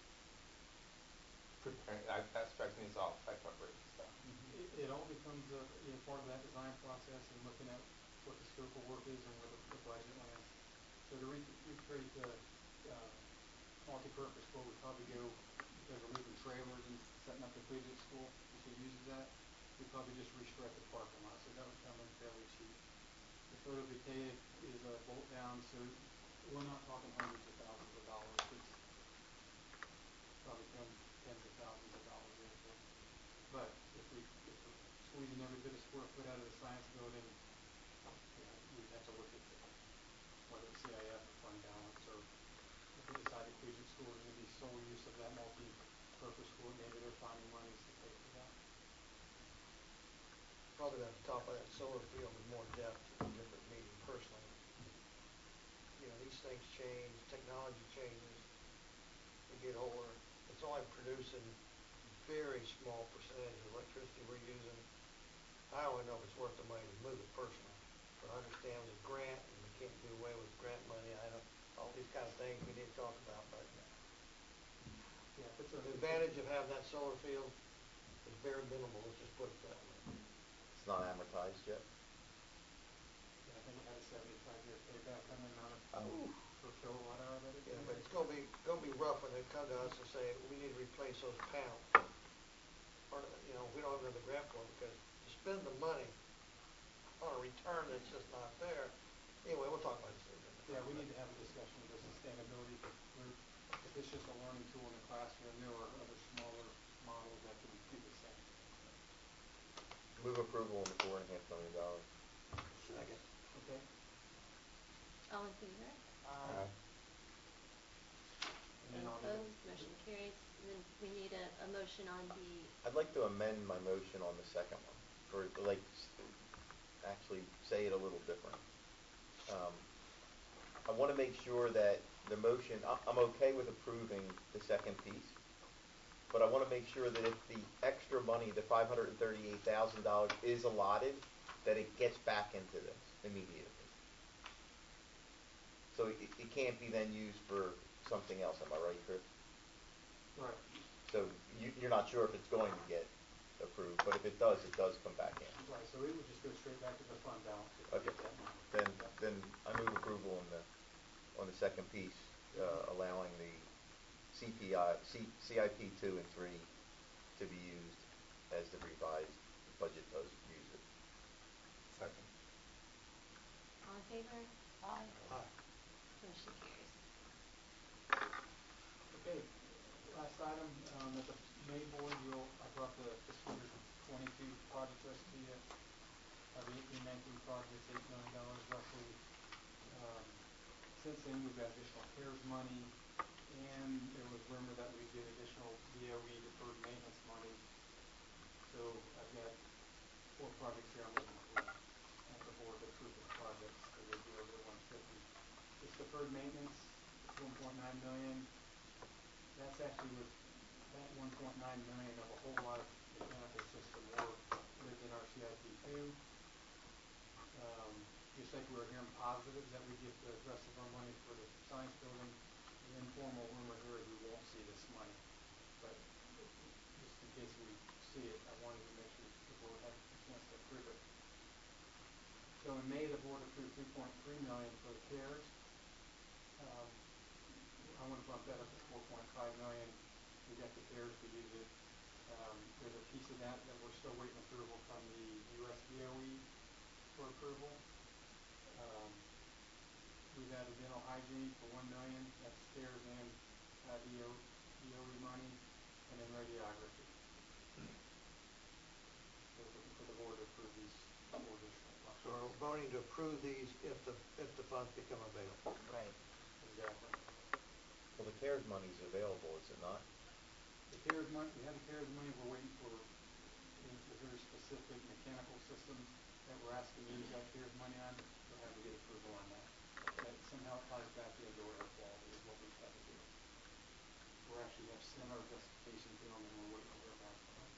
Prepare, I, that strikes me as all site preparation stuff. It, it all becomes a, you know, part of that design process and looking at what the scope of work is and where the, the budget lands. So to re- recreate the uh, multi-purpose court, we'd probably go, because we're moving trailers and setting up the collegiate school, if it uses that, we'd probably just restrip the parking lot, so that would come in fairly cheap. The photo bouquet is a bolt down, so we're not talking hundreds of thousands of dollars. It's probably ten, tens of thousands of dollars into it. But if we, if we're squeezing every bit of square foot out of the science building, you know, we'd have to look at the, whether it's C I F or fund balance, or if we decide the collegiate school is going to be sole use of that multi-purpose court, maybe they're finding monies to pay for that. probably gonna talk about that solar field in more depth in a different meeting personally. You know, these things change, technology changes, they get older. It's only producing very small percentage of electricity we're using. I don't know if it's worth the money to move it personally, but I understand there's a grant and we can't do away with grant money. I don't, all these kind of things we need to talk about, but Yeah, if it's a. the advantage of having that solar field is very minimal, let's just put it that way. It's not amortized yet? Yeah, I think it had a seventy-five year payback on the amount of Oh. per kilowatt hour that it Yeah, but it's generates. gonna be, gonna be rough when they come to us and say, we need to replace those panels. Or, you know, we don't have another grant for it, because to spend the money on a return that's just not there. Anyway, we'll talk about this later. Yeah, we need to have a discussion with the sustainability group. If it's just a learning tool in the classroom, there are other smaller models that can do the same. Move approval on the four and a half million dollars. Second. Okay? All in favor? Aye. And then Any I'll need opposed? Motion carries. And then we need a, a motion on the, I'd like to amend my motion on the second one, for, like, s- actually say it a little different. Um, I wanna make sure that the motion, I, I'm okay with approving the second piece, but I wanna make sure that if the extra money, the five hundred and thirty-eight thousand dollars is allotted, that it gets back into this immediately. So it, it can't be then used for something else, am I right, Chris? Right. So you, you're not sure if it's going to get approved, but if it does, it does come back in. Right, so it would just go straight back to the fund balance if we Okay, get that money. then, Yep. then I move approval on the, on the second piece, uh, allowing the C P I, C, CIP two and three to be used as the revised budget does use it. Second. all in favor? Aye. Aye. Motion carries. Okay, last item, um, at the May board, you'll, I brought the fiscal year twenty-two project list to you. Uh, the eighteen nineteen projects, eight million dollars roughly. Um, since then, we've got additional CARES money, and there was rumor that we'd get additional D O E deferred maintenance money. So I've got four projects here I'm looking for, uh, the board to approve the projects, because they'd be over the one fifty. This deferred maintenance, it's one point nine million. That's actually with that one point nine million of a whole lot of mechanical system work lived in our C I P two. Um, just like we were hearing positives that we get the rest of our money for the science building, the informal rumor here is we won't see this money. But just in case we see it, I wanted to make sure the board had a chance to approve it. So in May, the board approved two point three million for the CARES. Um, I want to bump that up to four point five million. We've got the CARES to use it. Um, there's a piece of that that we're still waiting approval from the U S D O E for approval. Um, we've added dental hygiene for one million. That's CARES and uh, D O E money, and then radiography. So we're looking for the board to approve these four additional So we're projects. voting to approve these if the, if the funds become available. Right. Exactly. Well, the CARES money's available, is it not? The CARES money, we have the CARES money, we're waiting for the, the very specific mechanical systems that we're asking to use that CARES money on. We'll have to get approval on that. That somehow it ties back into our air quality is what we've got to do. We actually have sent our justification to them and we're waiting to hear back from them.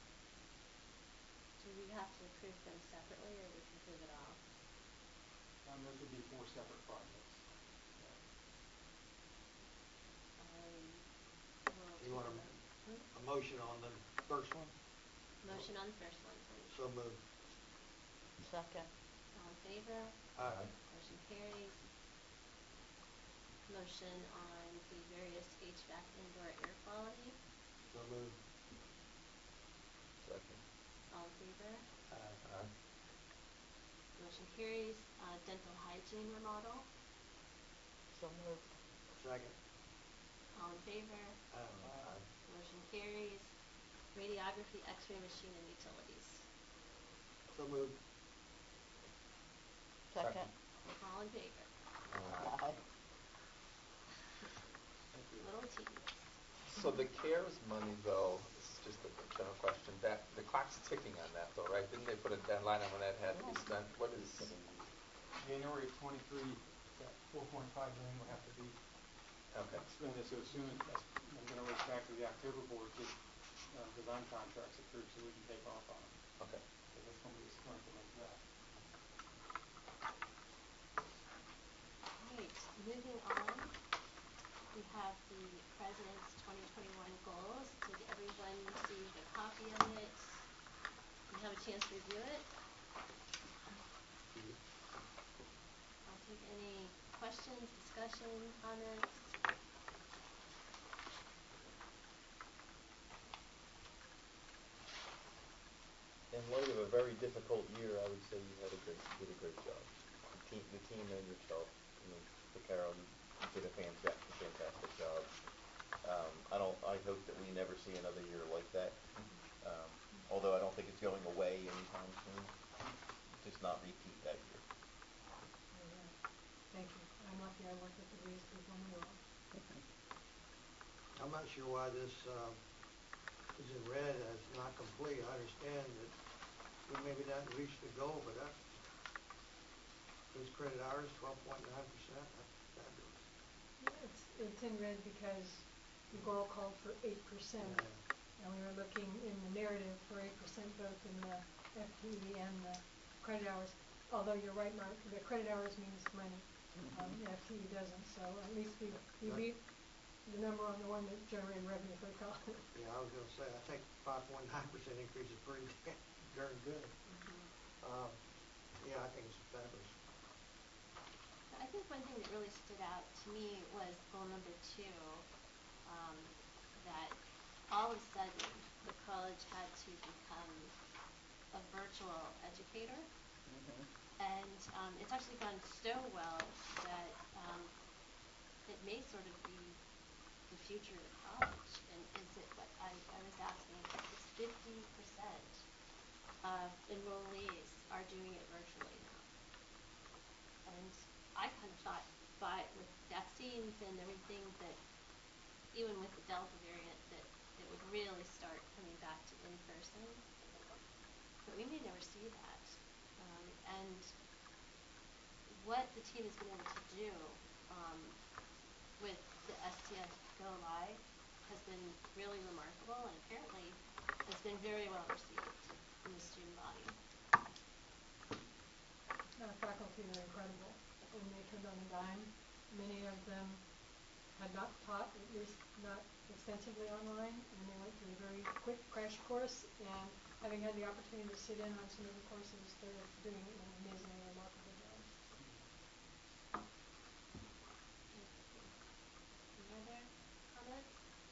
Do we have to approve them separately, or we can approve it all? Um, those would be four separate projects. I will You take want a a, mo- hmm? a motion on the first one? Motion on the first one, please. So moved. Second. All in favor? Aye. Motion carries. Motion on the various H V A C indoor air quality. So moved. Second. All in favor? Aye. Aye. Motion carries. Uh, dental hygiene remodel. So moved. Second. All in favor? Aye. Aye. Motion carries. Radiography, x-ray machine, and utilities. So moved. Second. All in favor? Aye. Thank you. Little tedious. So the CARES money though, just a general question, that, the clock's ticking on that though, right? Didn't they put a deadline on when that had to be spent? What is, January of twenty-three, that four point five million will have to be Okay. expended, so as soon as, I'm gonna race back to the October board, get, uh, design contracts approved so we can take off on them. okay. So that's when we just implement that. Great, moving on, we have the President's twenty twenty-one goals. Did everyone receive a copy of it? Did you have a chance to review it? I'll take any questions, discussion, comments. In light of a very difficult year, I would say you had a great, you did a great job. The team, the team and yourself, I mean, for Carol, you you did a fantastic, fantastic job. Um, I don't, I hope that we never see another year like that. Um, although I don't think it's going away anytime soon. Just not repeat that year. All right. Thank you. I'm lucky I work with the greatest people in the world. I'm not sure why this, um, is in red as not complete. I understand that we maybe not reached the goal, but that's, those credit hours, twelve point nine percent, that's fabulous. It's, it's in red because the goal called for eight percent. Yeah. And we were looking in the narrative for eight percent both in the F T E and the credit hours. Although you're right, Mark, the credit hours means money. Um, the F T E doesn't, so at least we, we Right. beat the number on the one that generated revenue for the college. Yeah, I was gonna say, I think five point nine percent increase is pretty damn, darn good. Um, yeah, I think it's fabulous. I think one thing that really stood out to me was goal number two, um, that all of a sudden the college had to become a virtual educator. And um, it's actually gone so well that um, it may sort of be the future of the college. And is it what I, I was asking, it's fifty percent of enrollees are doing it virtually now. And I kind of thought, but with vaccines and everything, that even with the Delta variant, that it would really start coming back to in-person. But we may never see that. Um, and what the team has been able to do um, with the S T S Go Live has been really remarkable, and apparently has been very well received in the student body. Our faculty are incredible, and they turned on a dime. Many of them had not taught, at least not extensively online, and they went through a very quick crash course, and having had the opportunity to sit in on some of the courses, they're doing an amazingly remarkable job. Any other comments?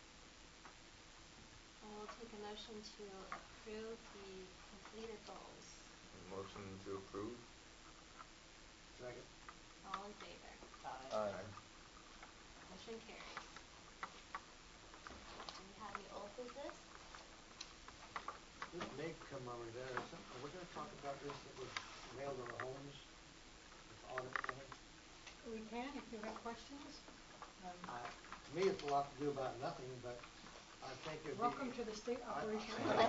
I will take a motion to approve the completed goals. Motion to approve? Second. All in favor? Aye. Motion carries. Do we have any old business? This may come over there, or something, are we gonna talk about this that was mailed to our homes, this audit thing? We can, if you have questions. Um, I, to me, it's a lot to do about nothing, but I think it'd be. Welcome to the state I- operation.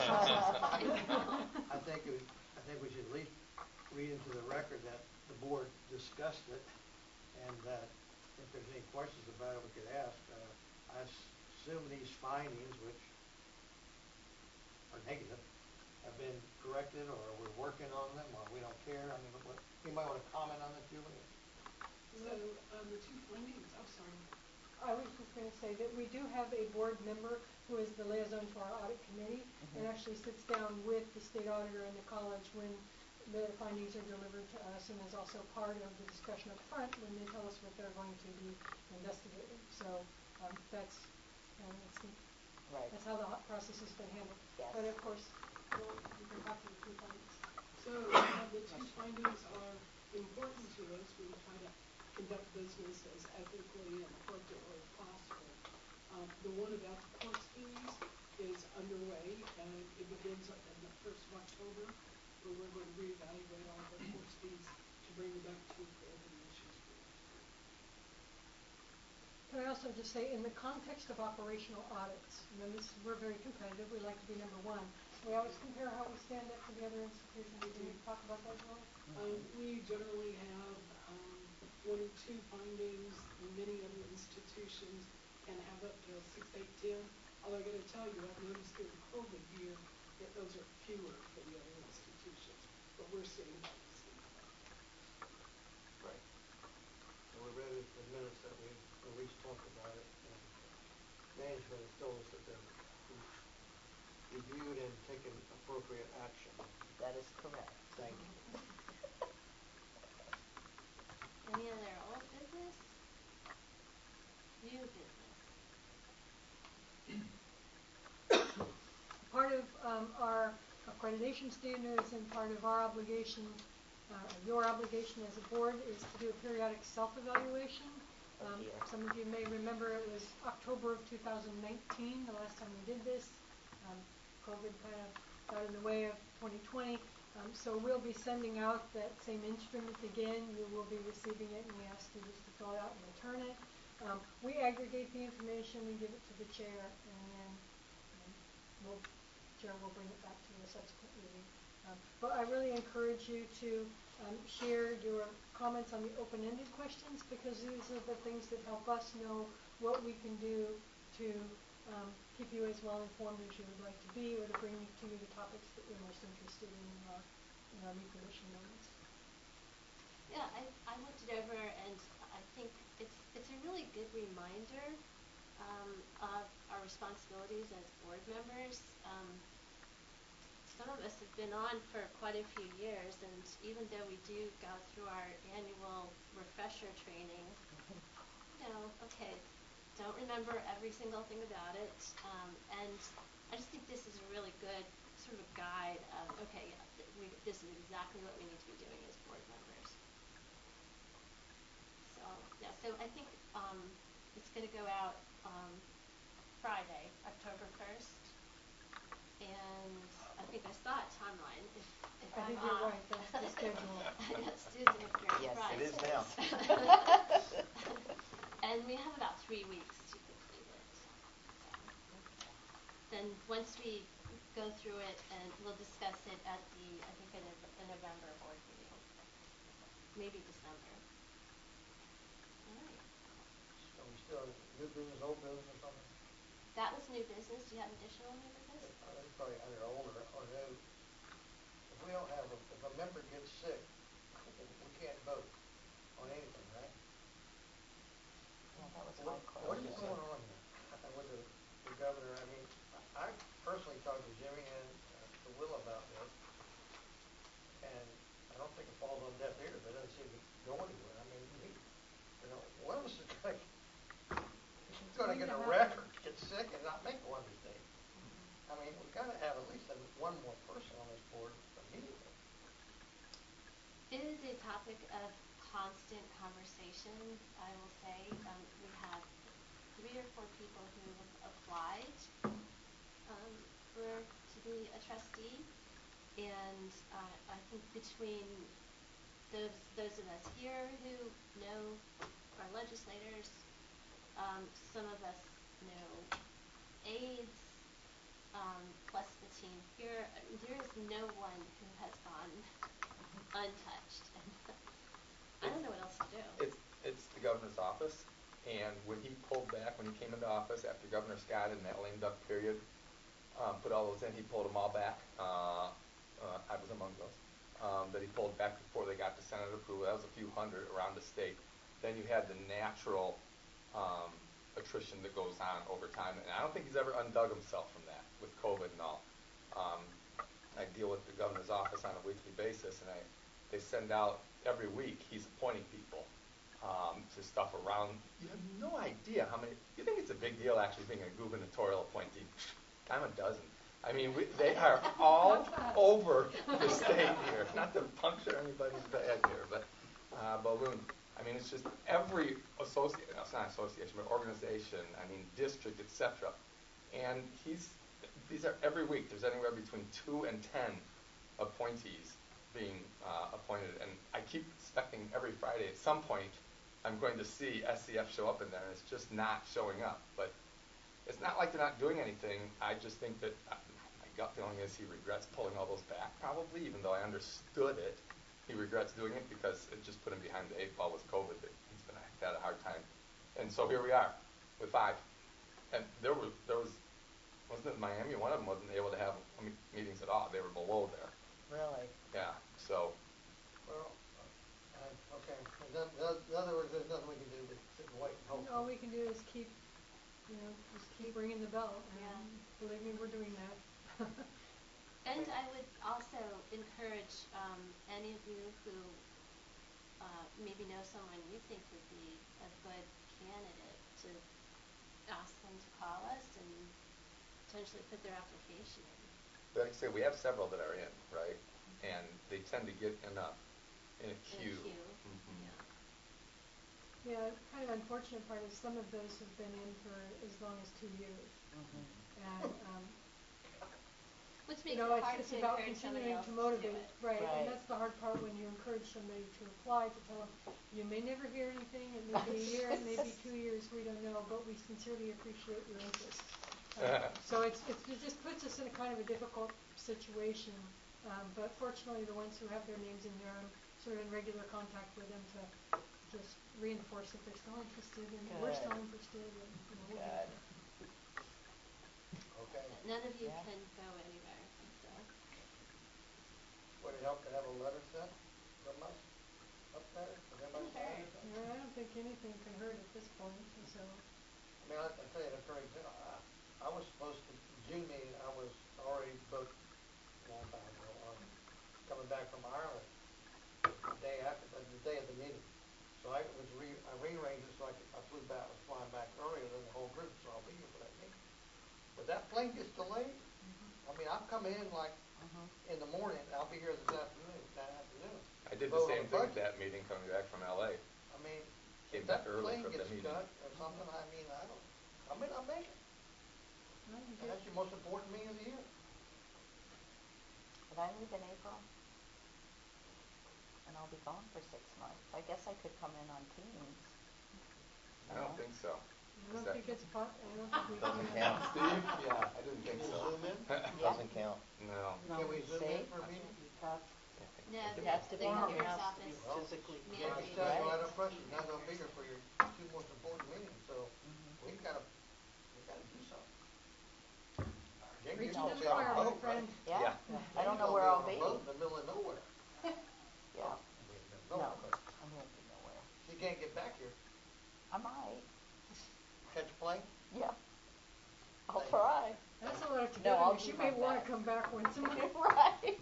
I think it, would- I think we should at least read into the record that the board discussed it, and that if there's any questions about it, we could ask. Uh, I assume these findings, which are negative, have been corrected, or we're working on them, or we don't care. I mean, what, anybody wanna comment on this, Julie? So, um, the two findings, I'm sorry. I was just going to say that we do have a board member who is the liaison to our audit committee, and actually sits down with the state auditor and the college when the findings are delivered to us, and is also part of the discussion up front when they tell us what they're going to be investigating. So um, that's, um, that's, the, Right. that's how the hot process has been handled. Yes. But of course, we'll, you can talk to the two findings. So, uh, the two findings are important to us. We try to conduct business as ethically and appropriately as possible. Um, the one about the course fees is underway, and it begins on the first of October, where we're going to reevaluate all of our course fees to bring them back to the open admissions board. Can I also also just say, in the context of operational audits, and then this, we're very competitive, we like to be number one. We always compare how we stand up to the other institutions. Can you talk about that, Joel? Um, we generally have, um, one or two findings in many other institutions and have up to six, eight, ten. Although I gotta tell you, I've noticed through the COVID year that those are fewer for the other institutions, but we're seeing about the same thing. Right. And we read it, the minutes that we at least talked about it, and management has told us that they've reviewed and taken appropriate action. That is correct. Thank you. Any other old business? New business? Part of um, our accreditation standards and part of our obligation, uh, your obligation as a board, is to do a periodic self-evaluation. Oh, Um, dear. some of you may remember it was October of two thousand nineteen, the last time we did this. Um, COVID kind of got in the way of twenty twenty. Um, so we'll be sending out that same instrument again. You will be receiving it, and we ask you just to fill it out and return it. Um, we aggregate the information, we give it to the chair, and then um, we'll, chair will bring it back to the subsequent meeting. Um, but I really encourage you to um, share your comments on the open-ended questions, because these are the things that help us know what we can do to um, keep you as well informed as you would like to be, or to bring to you the topics that you're most interested in in our, in our new commission moments. Yeah, I, I looked it over, and I think it's it's a really good reminder um, of our responsibilities as board members. Um, some of us have been on for quite a few years, and even though we do go through our annual refresher training, you know, okay, don't remember every single thing about it, um, and I just think this is a really good sort of guide of, okay, we, this is exactly what we need to be doing as board members. So, yeah, so I think um, it's going to go out um, Friday, October first, and I think I saw a timeline. If, if I I'm think you're off. right, that's the schedule. Yes, Susan, if you're Yes, right. It is now. And we have about three weeks to complete it. So. Then once we go through it, and we'll discuss it at the, I think, a, Nov- a November board meeting, maybe December. All right. So we still have new business, old business or something? That was new business. Do you have additional new business? Uh, It's probably either older or new. If we don't have, a if a member gets sick, we can't vote on anything, right? Yeah, that was What, my question. what is going on here with the, the governor? I mean, I personally talked to Jimmy and uh, to Will about this, and I don't think it falls on deaf ears. It doesn't seem to go anywhere. I mean, he, you know, one of us is gonna, he's gonna get a record, get sick and not make one these days. I mean, we gotta have at least a, one more person on this board immediately. It is a topic of constant conversation, I will say. Um, we have three or four people who have applied um, for to be a trustee, and uh, I think between those those of us here who know our legislators, um, some of us know aides, um, plus the team here, I mean, there is no one who has gone untouched. And I don't know what else to do. It's, it's the governor's office, and when he pulled back, when he came into office after Governor Scott in that lame duck period, um, put all those in, he pulled them all back. Uh, uh, I was among those. Um, that he pulled back before they got to Senate approval. That was a few hundred around the state. Then you had the natural um, attrition that goes on over time, and I don't think he's ever undug himself from that with COVID and all. Um, I deal with the governor's office on a weekly basis, and I they send out every week. He's appointing people um, to stuff around. You have no idea how many. You think it's a big deal actually being a gubernatorial appointee? I'm a dozen. I mean, we, they are all over the state here. Not to puncture anybody's bag here, but uh, balloon. I mean, it's just every associate. No, it's not association, but organization. I mean, district, et cetera. And he's. These are every week. There's anywhere between two and ten appointees being uh, appointed, and I keep expecting every Friday at some point I'm going to see S C F show up in there, and it's just not showing up. But it's not like they're not doing anything. I just think that uh, my gut feeling is he regrets pulling all those back, probably, even though I understood it. He regrets doing it because it just put him behind the eight ball with COVID. That he's been had a hard time, and so here we are with five. And there was there was wasn't it Miami? One of them wasn't able to have me- meetings at all. They were below there. Really? Yeah. So Well, uh, okay, in oth- oth- in other words, there's nothing we can do but sit and wait and hope. And all we can do is keep, you know, just keep ringing the bell, Yeah. and believe me, we're doing that. And I would also encourage um, any of you who uh, maybe know someone you think would be a good candidate to ask them to call us and potentially put their application in. But like I say, we have several that are in, right? And they tend to get in a in a queue. In a queue, Mhm. yeah. Yeah, kind of unfortunate part is some of those have been in for as long as two years. Mhm. And, um, Which you makes know, it it's, hard it's to about encourage somebody continuing else to to do motivate, it. right, Right. and that's the hard part when you encourage somebody to apply, to tell them, you may never hear anything, it may be a year, it may be two years, we don't know, but we sincerely appreciate your interest. Uh, So it's, it's, it just puts us in a kind of a difficult situation, um, but fortunately, the ones who have their names in there, I'm sort of in regular contact with them to just reinforce that they're still interested, and we're Good. still interested, and, you know, we'll Good. get there. Okay, None of you Yeah. can go anywhere, so. would it help to have a letter sent from us up there? Does anybody Couldn't hurt. anything? No, I don't think anything can hurt at this point, so. I mean, I, I tell you, for example, I, I was supposed to, June meeting, I was already booked a long time ago on coming back from Ireland, the day after, the, the day of the meeting. So I was re, I rearranged it so I could, I flew back, was flying back earlier than the whole group, so I'll be here for that meeting. But that plane gets delayed, I mean, I'm coming in like Mhm. in the morning, I'll be here this afternoon, that afternoon. I did the Vote on same thing at budget. that meeting coming back from L A. I mean, Came if back that early plane from the gets meeting. cut or something, I mean, I don't, I mean, I'll make it. Well, you And get- that's your most important meeting of the year. But I leave in April. And I'll be gone for six months. I guess I could come in on Teams. I don't think so. I Is don't that- think it's po- I don't think we Doesn't can. count. Steve? Yeah, I didn't Can think you so. zoom in? Doesn't count. No. No, Can we zoom in see? for a meeting? You have, Can't think No, so. It the, has to the be- it governor's has to office be Well, physically Jimmy mandated. said right Right. up front, she's not gonna be here for your two most important meetings, so Mhm. we gotta, we gotta do something. Jamie, Preaching you're to gonna the be on choir, a my boat, friend. right? Yeah. Yeah. I don't Jamie's know gonna where be I'll on a be. boat in the middle of nowhere. Yeah. I mean, No, nowhere, but I won't be nowhere. she can't get back here. I might. Catch a plane? Yeah. I'll Thank you. try. That's a lot of No, I'll togetherness, do you my may wanna best. come back once a month. Right.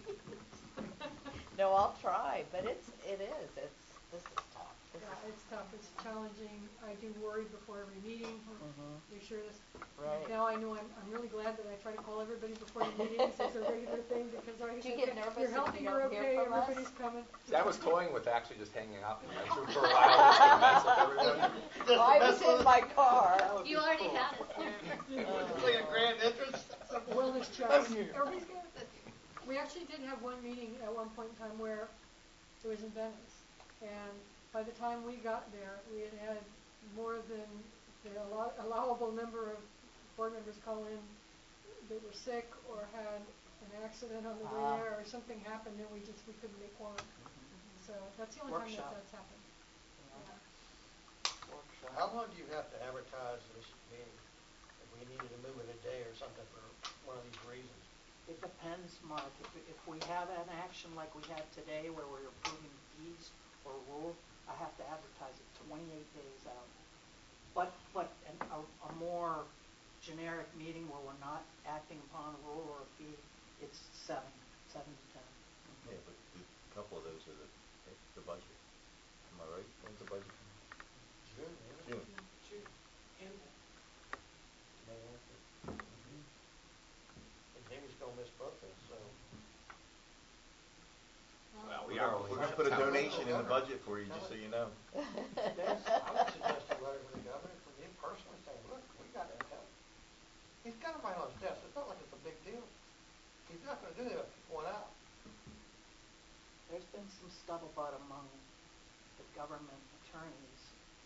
No, I'll try, but it's, it is, it's, this is tough. This Yeah, is, it's tough, it's challenging, I do worry before every meeting, Mhm. make sure this, Right. now I know I'm, I'm really glad that I try to call everybody before the meetings as a regular thing, because I Do you say, get nervous you're if healthy, you you're don't hear okay, from us?" everybody's coming. See, I was toying with actually just hanging out in the men's room for a while, just to mess with everyone. Well, I was in my car. You already had us there. It's like a grand entrance. Like wellness checks, everybody's good. We actually did have one meeting at one point in time where it was in Venice, and by the time we got there, we had had more than the allow- allowable number of board members call in that were sick or had an accident on the way Ah. there, or something happened and we just, we couldn't make one. So that's the only time that Workshop. that's happened. Yeah. Workshop. How long do you have to advertise this meeting if we needed to move it a day or something for one of these reasons? It depends, Mark. If, if we have an action like we had today where we're approving fees or rule, I have to advertise it twenty-eight days out. But, but an, a, a more generic meeting where we're not acting upon a rule or a fee, it's seven, seven to ten. Yeah, but the, a couple of those are the, the budget. Am I right? When's the budget? June, isn't it? June. June, and May after. And Jamie's gonna miss both of us, so. Well, we We're are gonna, only we're gonna put a town donation in the government. budget for you, just so you know. There's, I would suggest a letter to the governor from you personally saying, look, we got to help. He's got them right on his desk. It's not like it's a big deal. He's not gonna do that if you point out. There's been some scuttlebutt among the government attorneys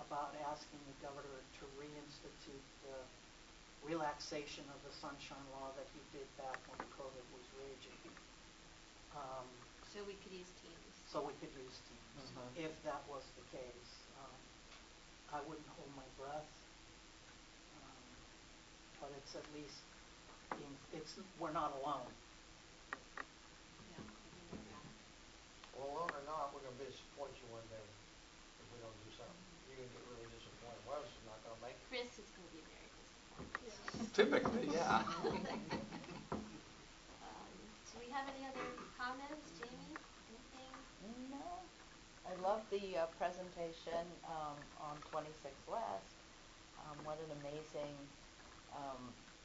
about asking the governor to reinstitute the relaxation of the sunshine law that he did back when COVID was raging. Um, So we could use Teams. so we could use Teams, Mhm. if that was the case. Um, I wouldn't hold my breath, um, but it's at least, being, it's, we're not alone. Yeah, we know that. Well, alone or not, we're gonna disappoint you one day if we don't do something. You're gonna get really disappointed. Well, this is not gonna make it. Chris is gonna be very disappointed. Typically, yeah. Um, do we have any other comments, Jamie? Anything? No, I love the uh, presentation um, on twenty-six West. Um, what an amazing, um,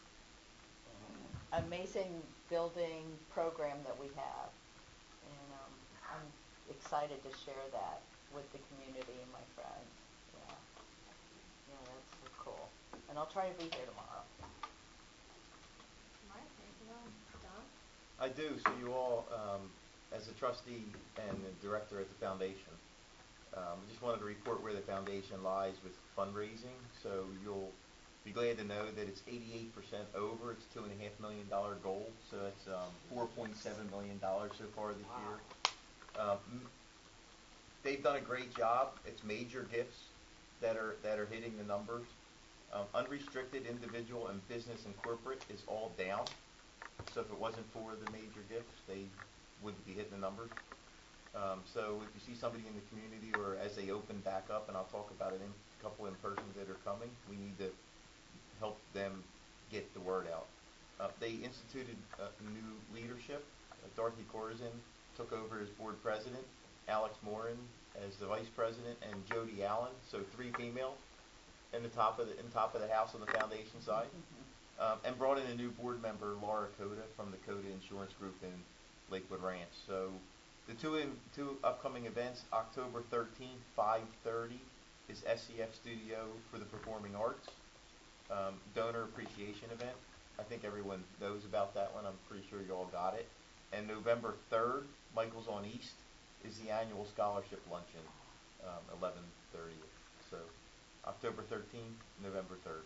amazing building program that we have, and um, I'm excited to share that with the community and my friends. Yeah, yeah, that's so cool. And I'll try to be here tomorrow. Mark, anything else? Don? I do, so you all, um, as a trustee and the director at the foundation, um, I just wanted to report where the foundation lies with fundraising. So you'll be glad to know that it's eighty-eight percent over its two and a half million dollar goal. So that's um, four point seven million dollars so far this Wow. year. Um, m- they've done a great job. It's major gifts that are that are hitting the numbers. Um, unrestricted, individual, and business and corporate is all down. So if it wasn't for the major gifts, they wouldn't be hitting the numbers. Um, so if you see somebody in the community or as they open back up, and I'll talk about it in a couple in persons that are coming, we need to help them get the word out. Uh, they instituted uh, new leadership. Uh, Dorothy Corzin took over as board president, Alex Morin as the vice president, and Jody Allen, so three female in the top of the in top of the house on the foundation side. Um, and brought in a new board member, Laura Coda, from the Coda Insurance Group in Lakewood Ranch. So the two in, two upcoming events, October thirteenth, five thirty, is S C F Studio for the Performing Arts, um, donor appreciation event. I think everyone knows about that one. I'm pretty sure you all got it. And November third, Michael's on East, is the annual scholarship luncheon, um, eleven thirty. So October thirteenth, November third.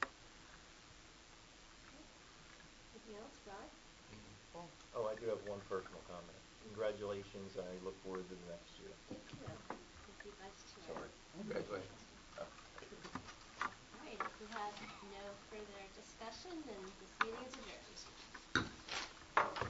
Anything else, Rod? Cool. Oh, I do have one personal comment. Congratulations, I look forward to the next year. Thank you. Thank you guys too. Sorry. Congratulations. Oh. All right, if we have no further discussion, then this meeting is adjourned.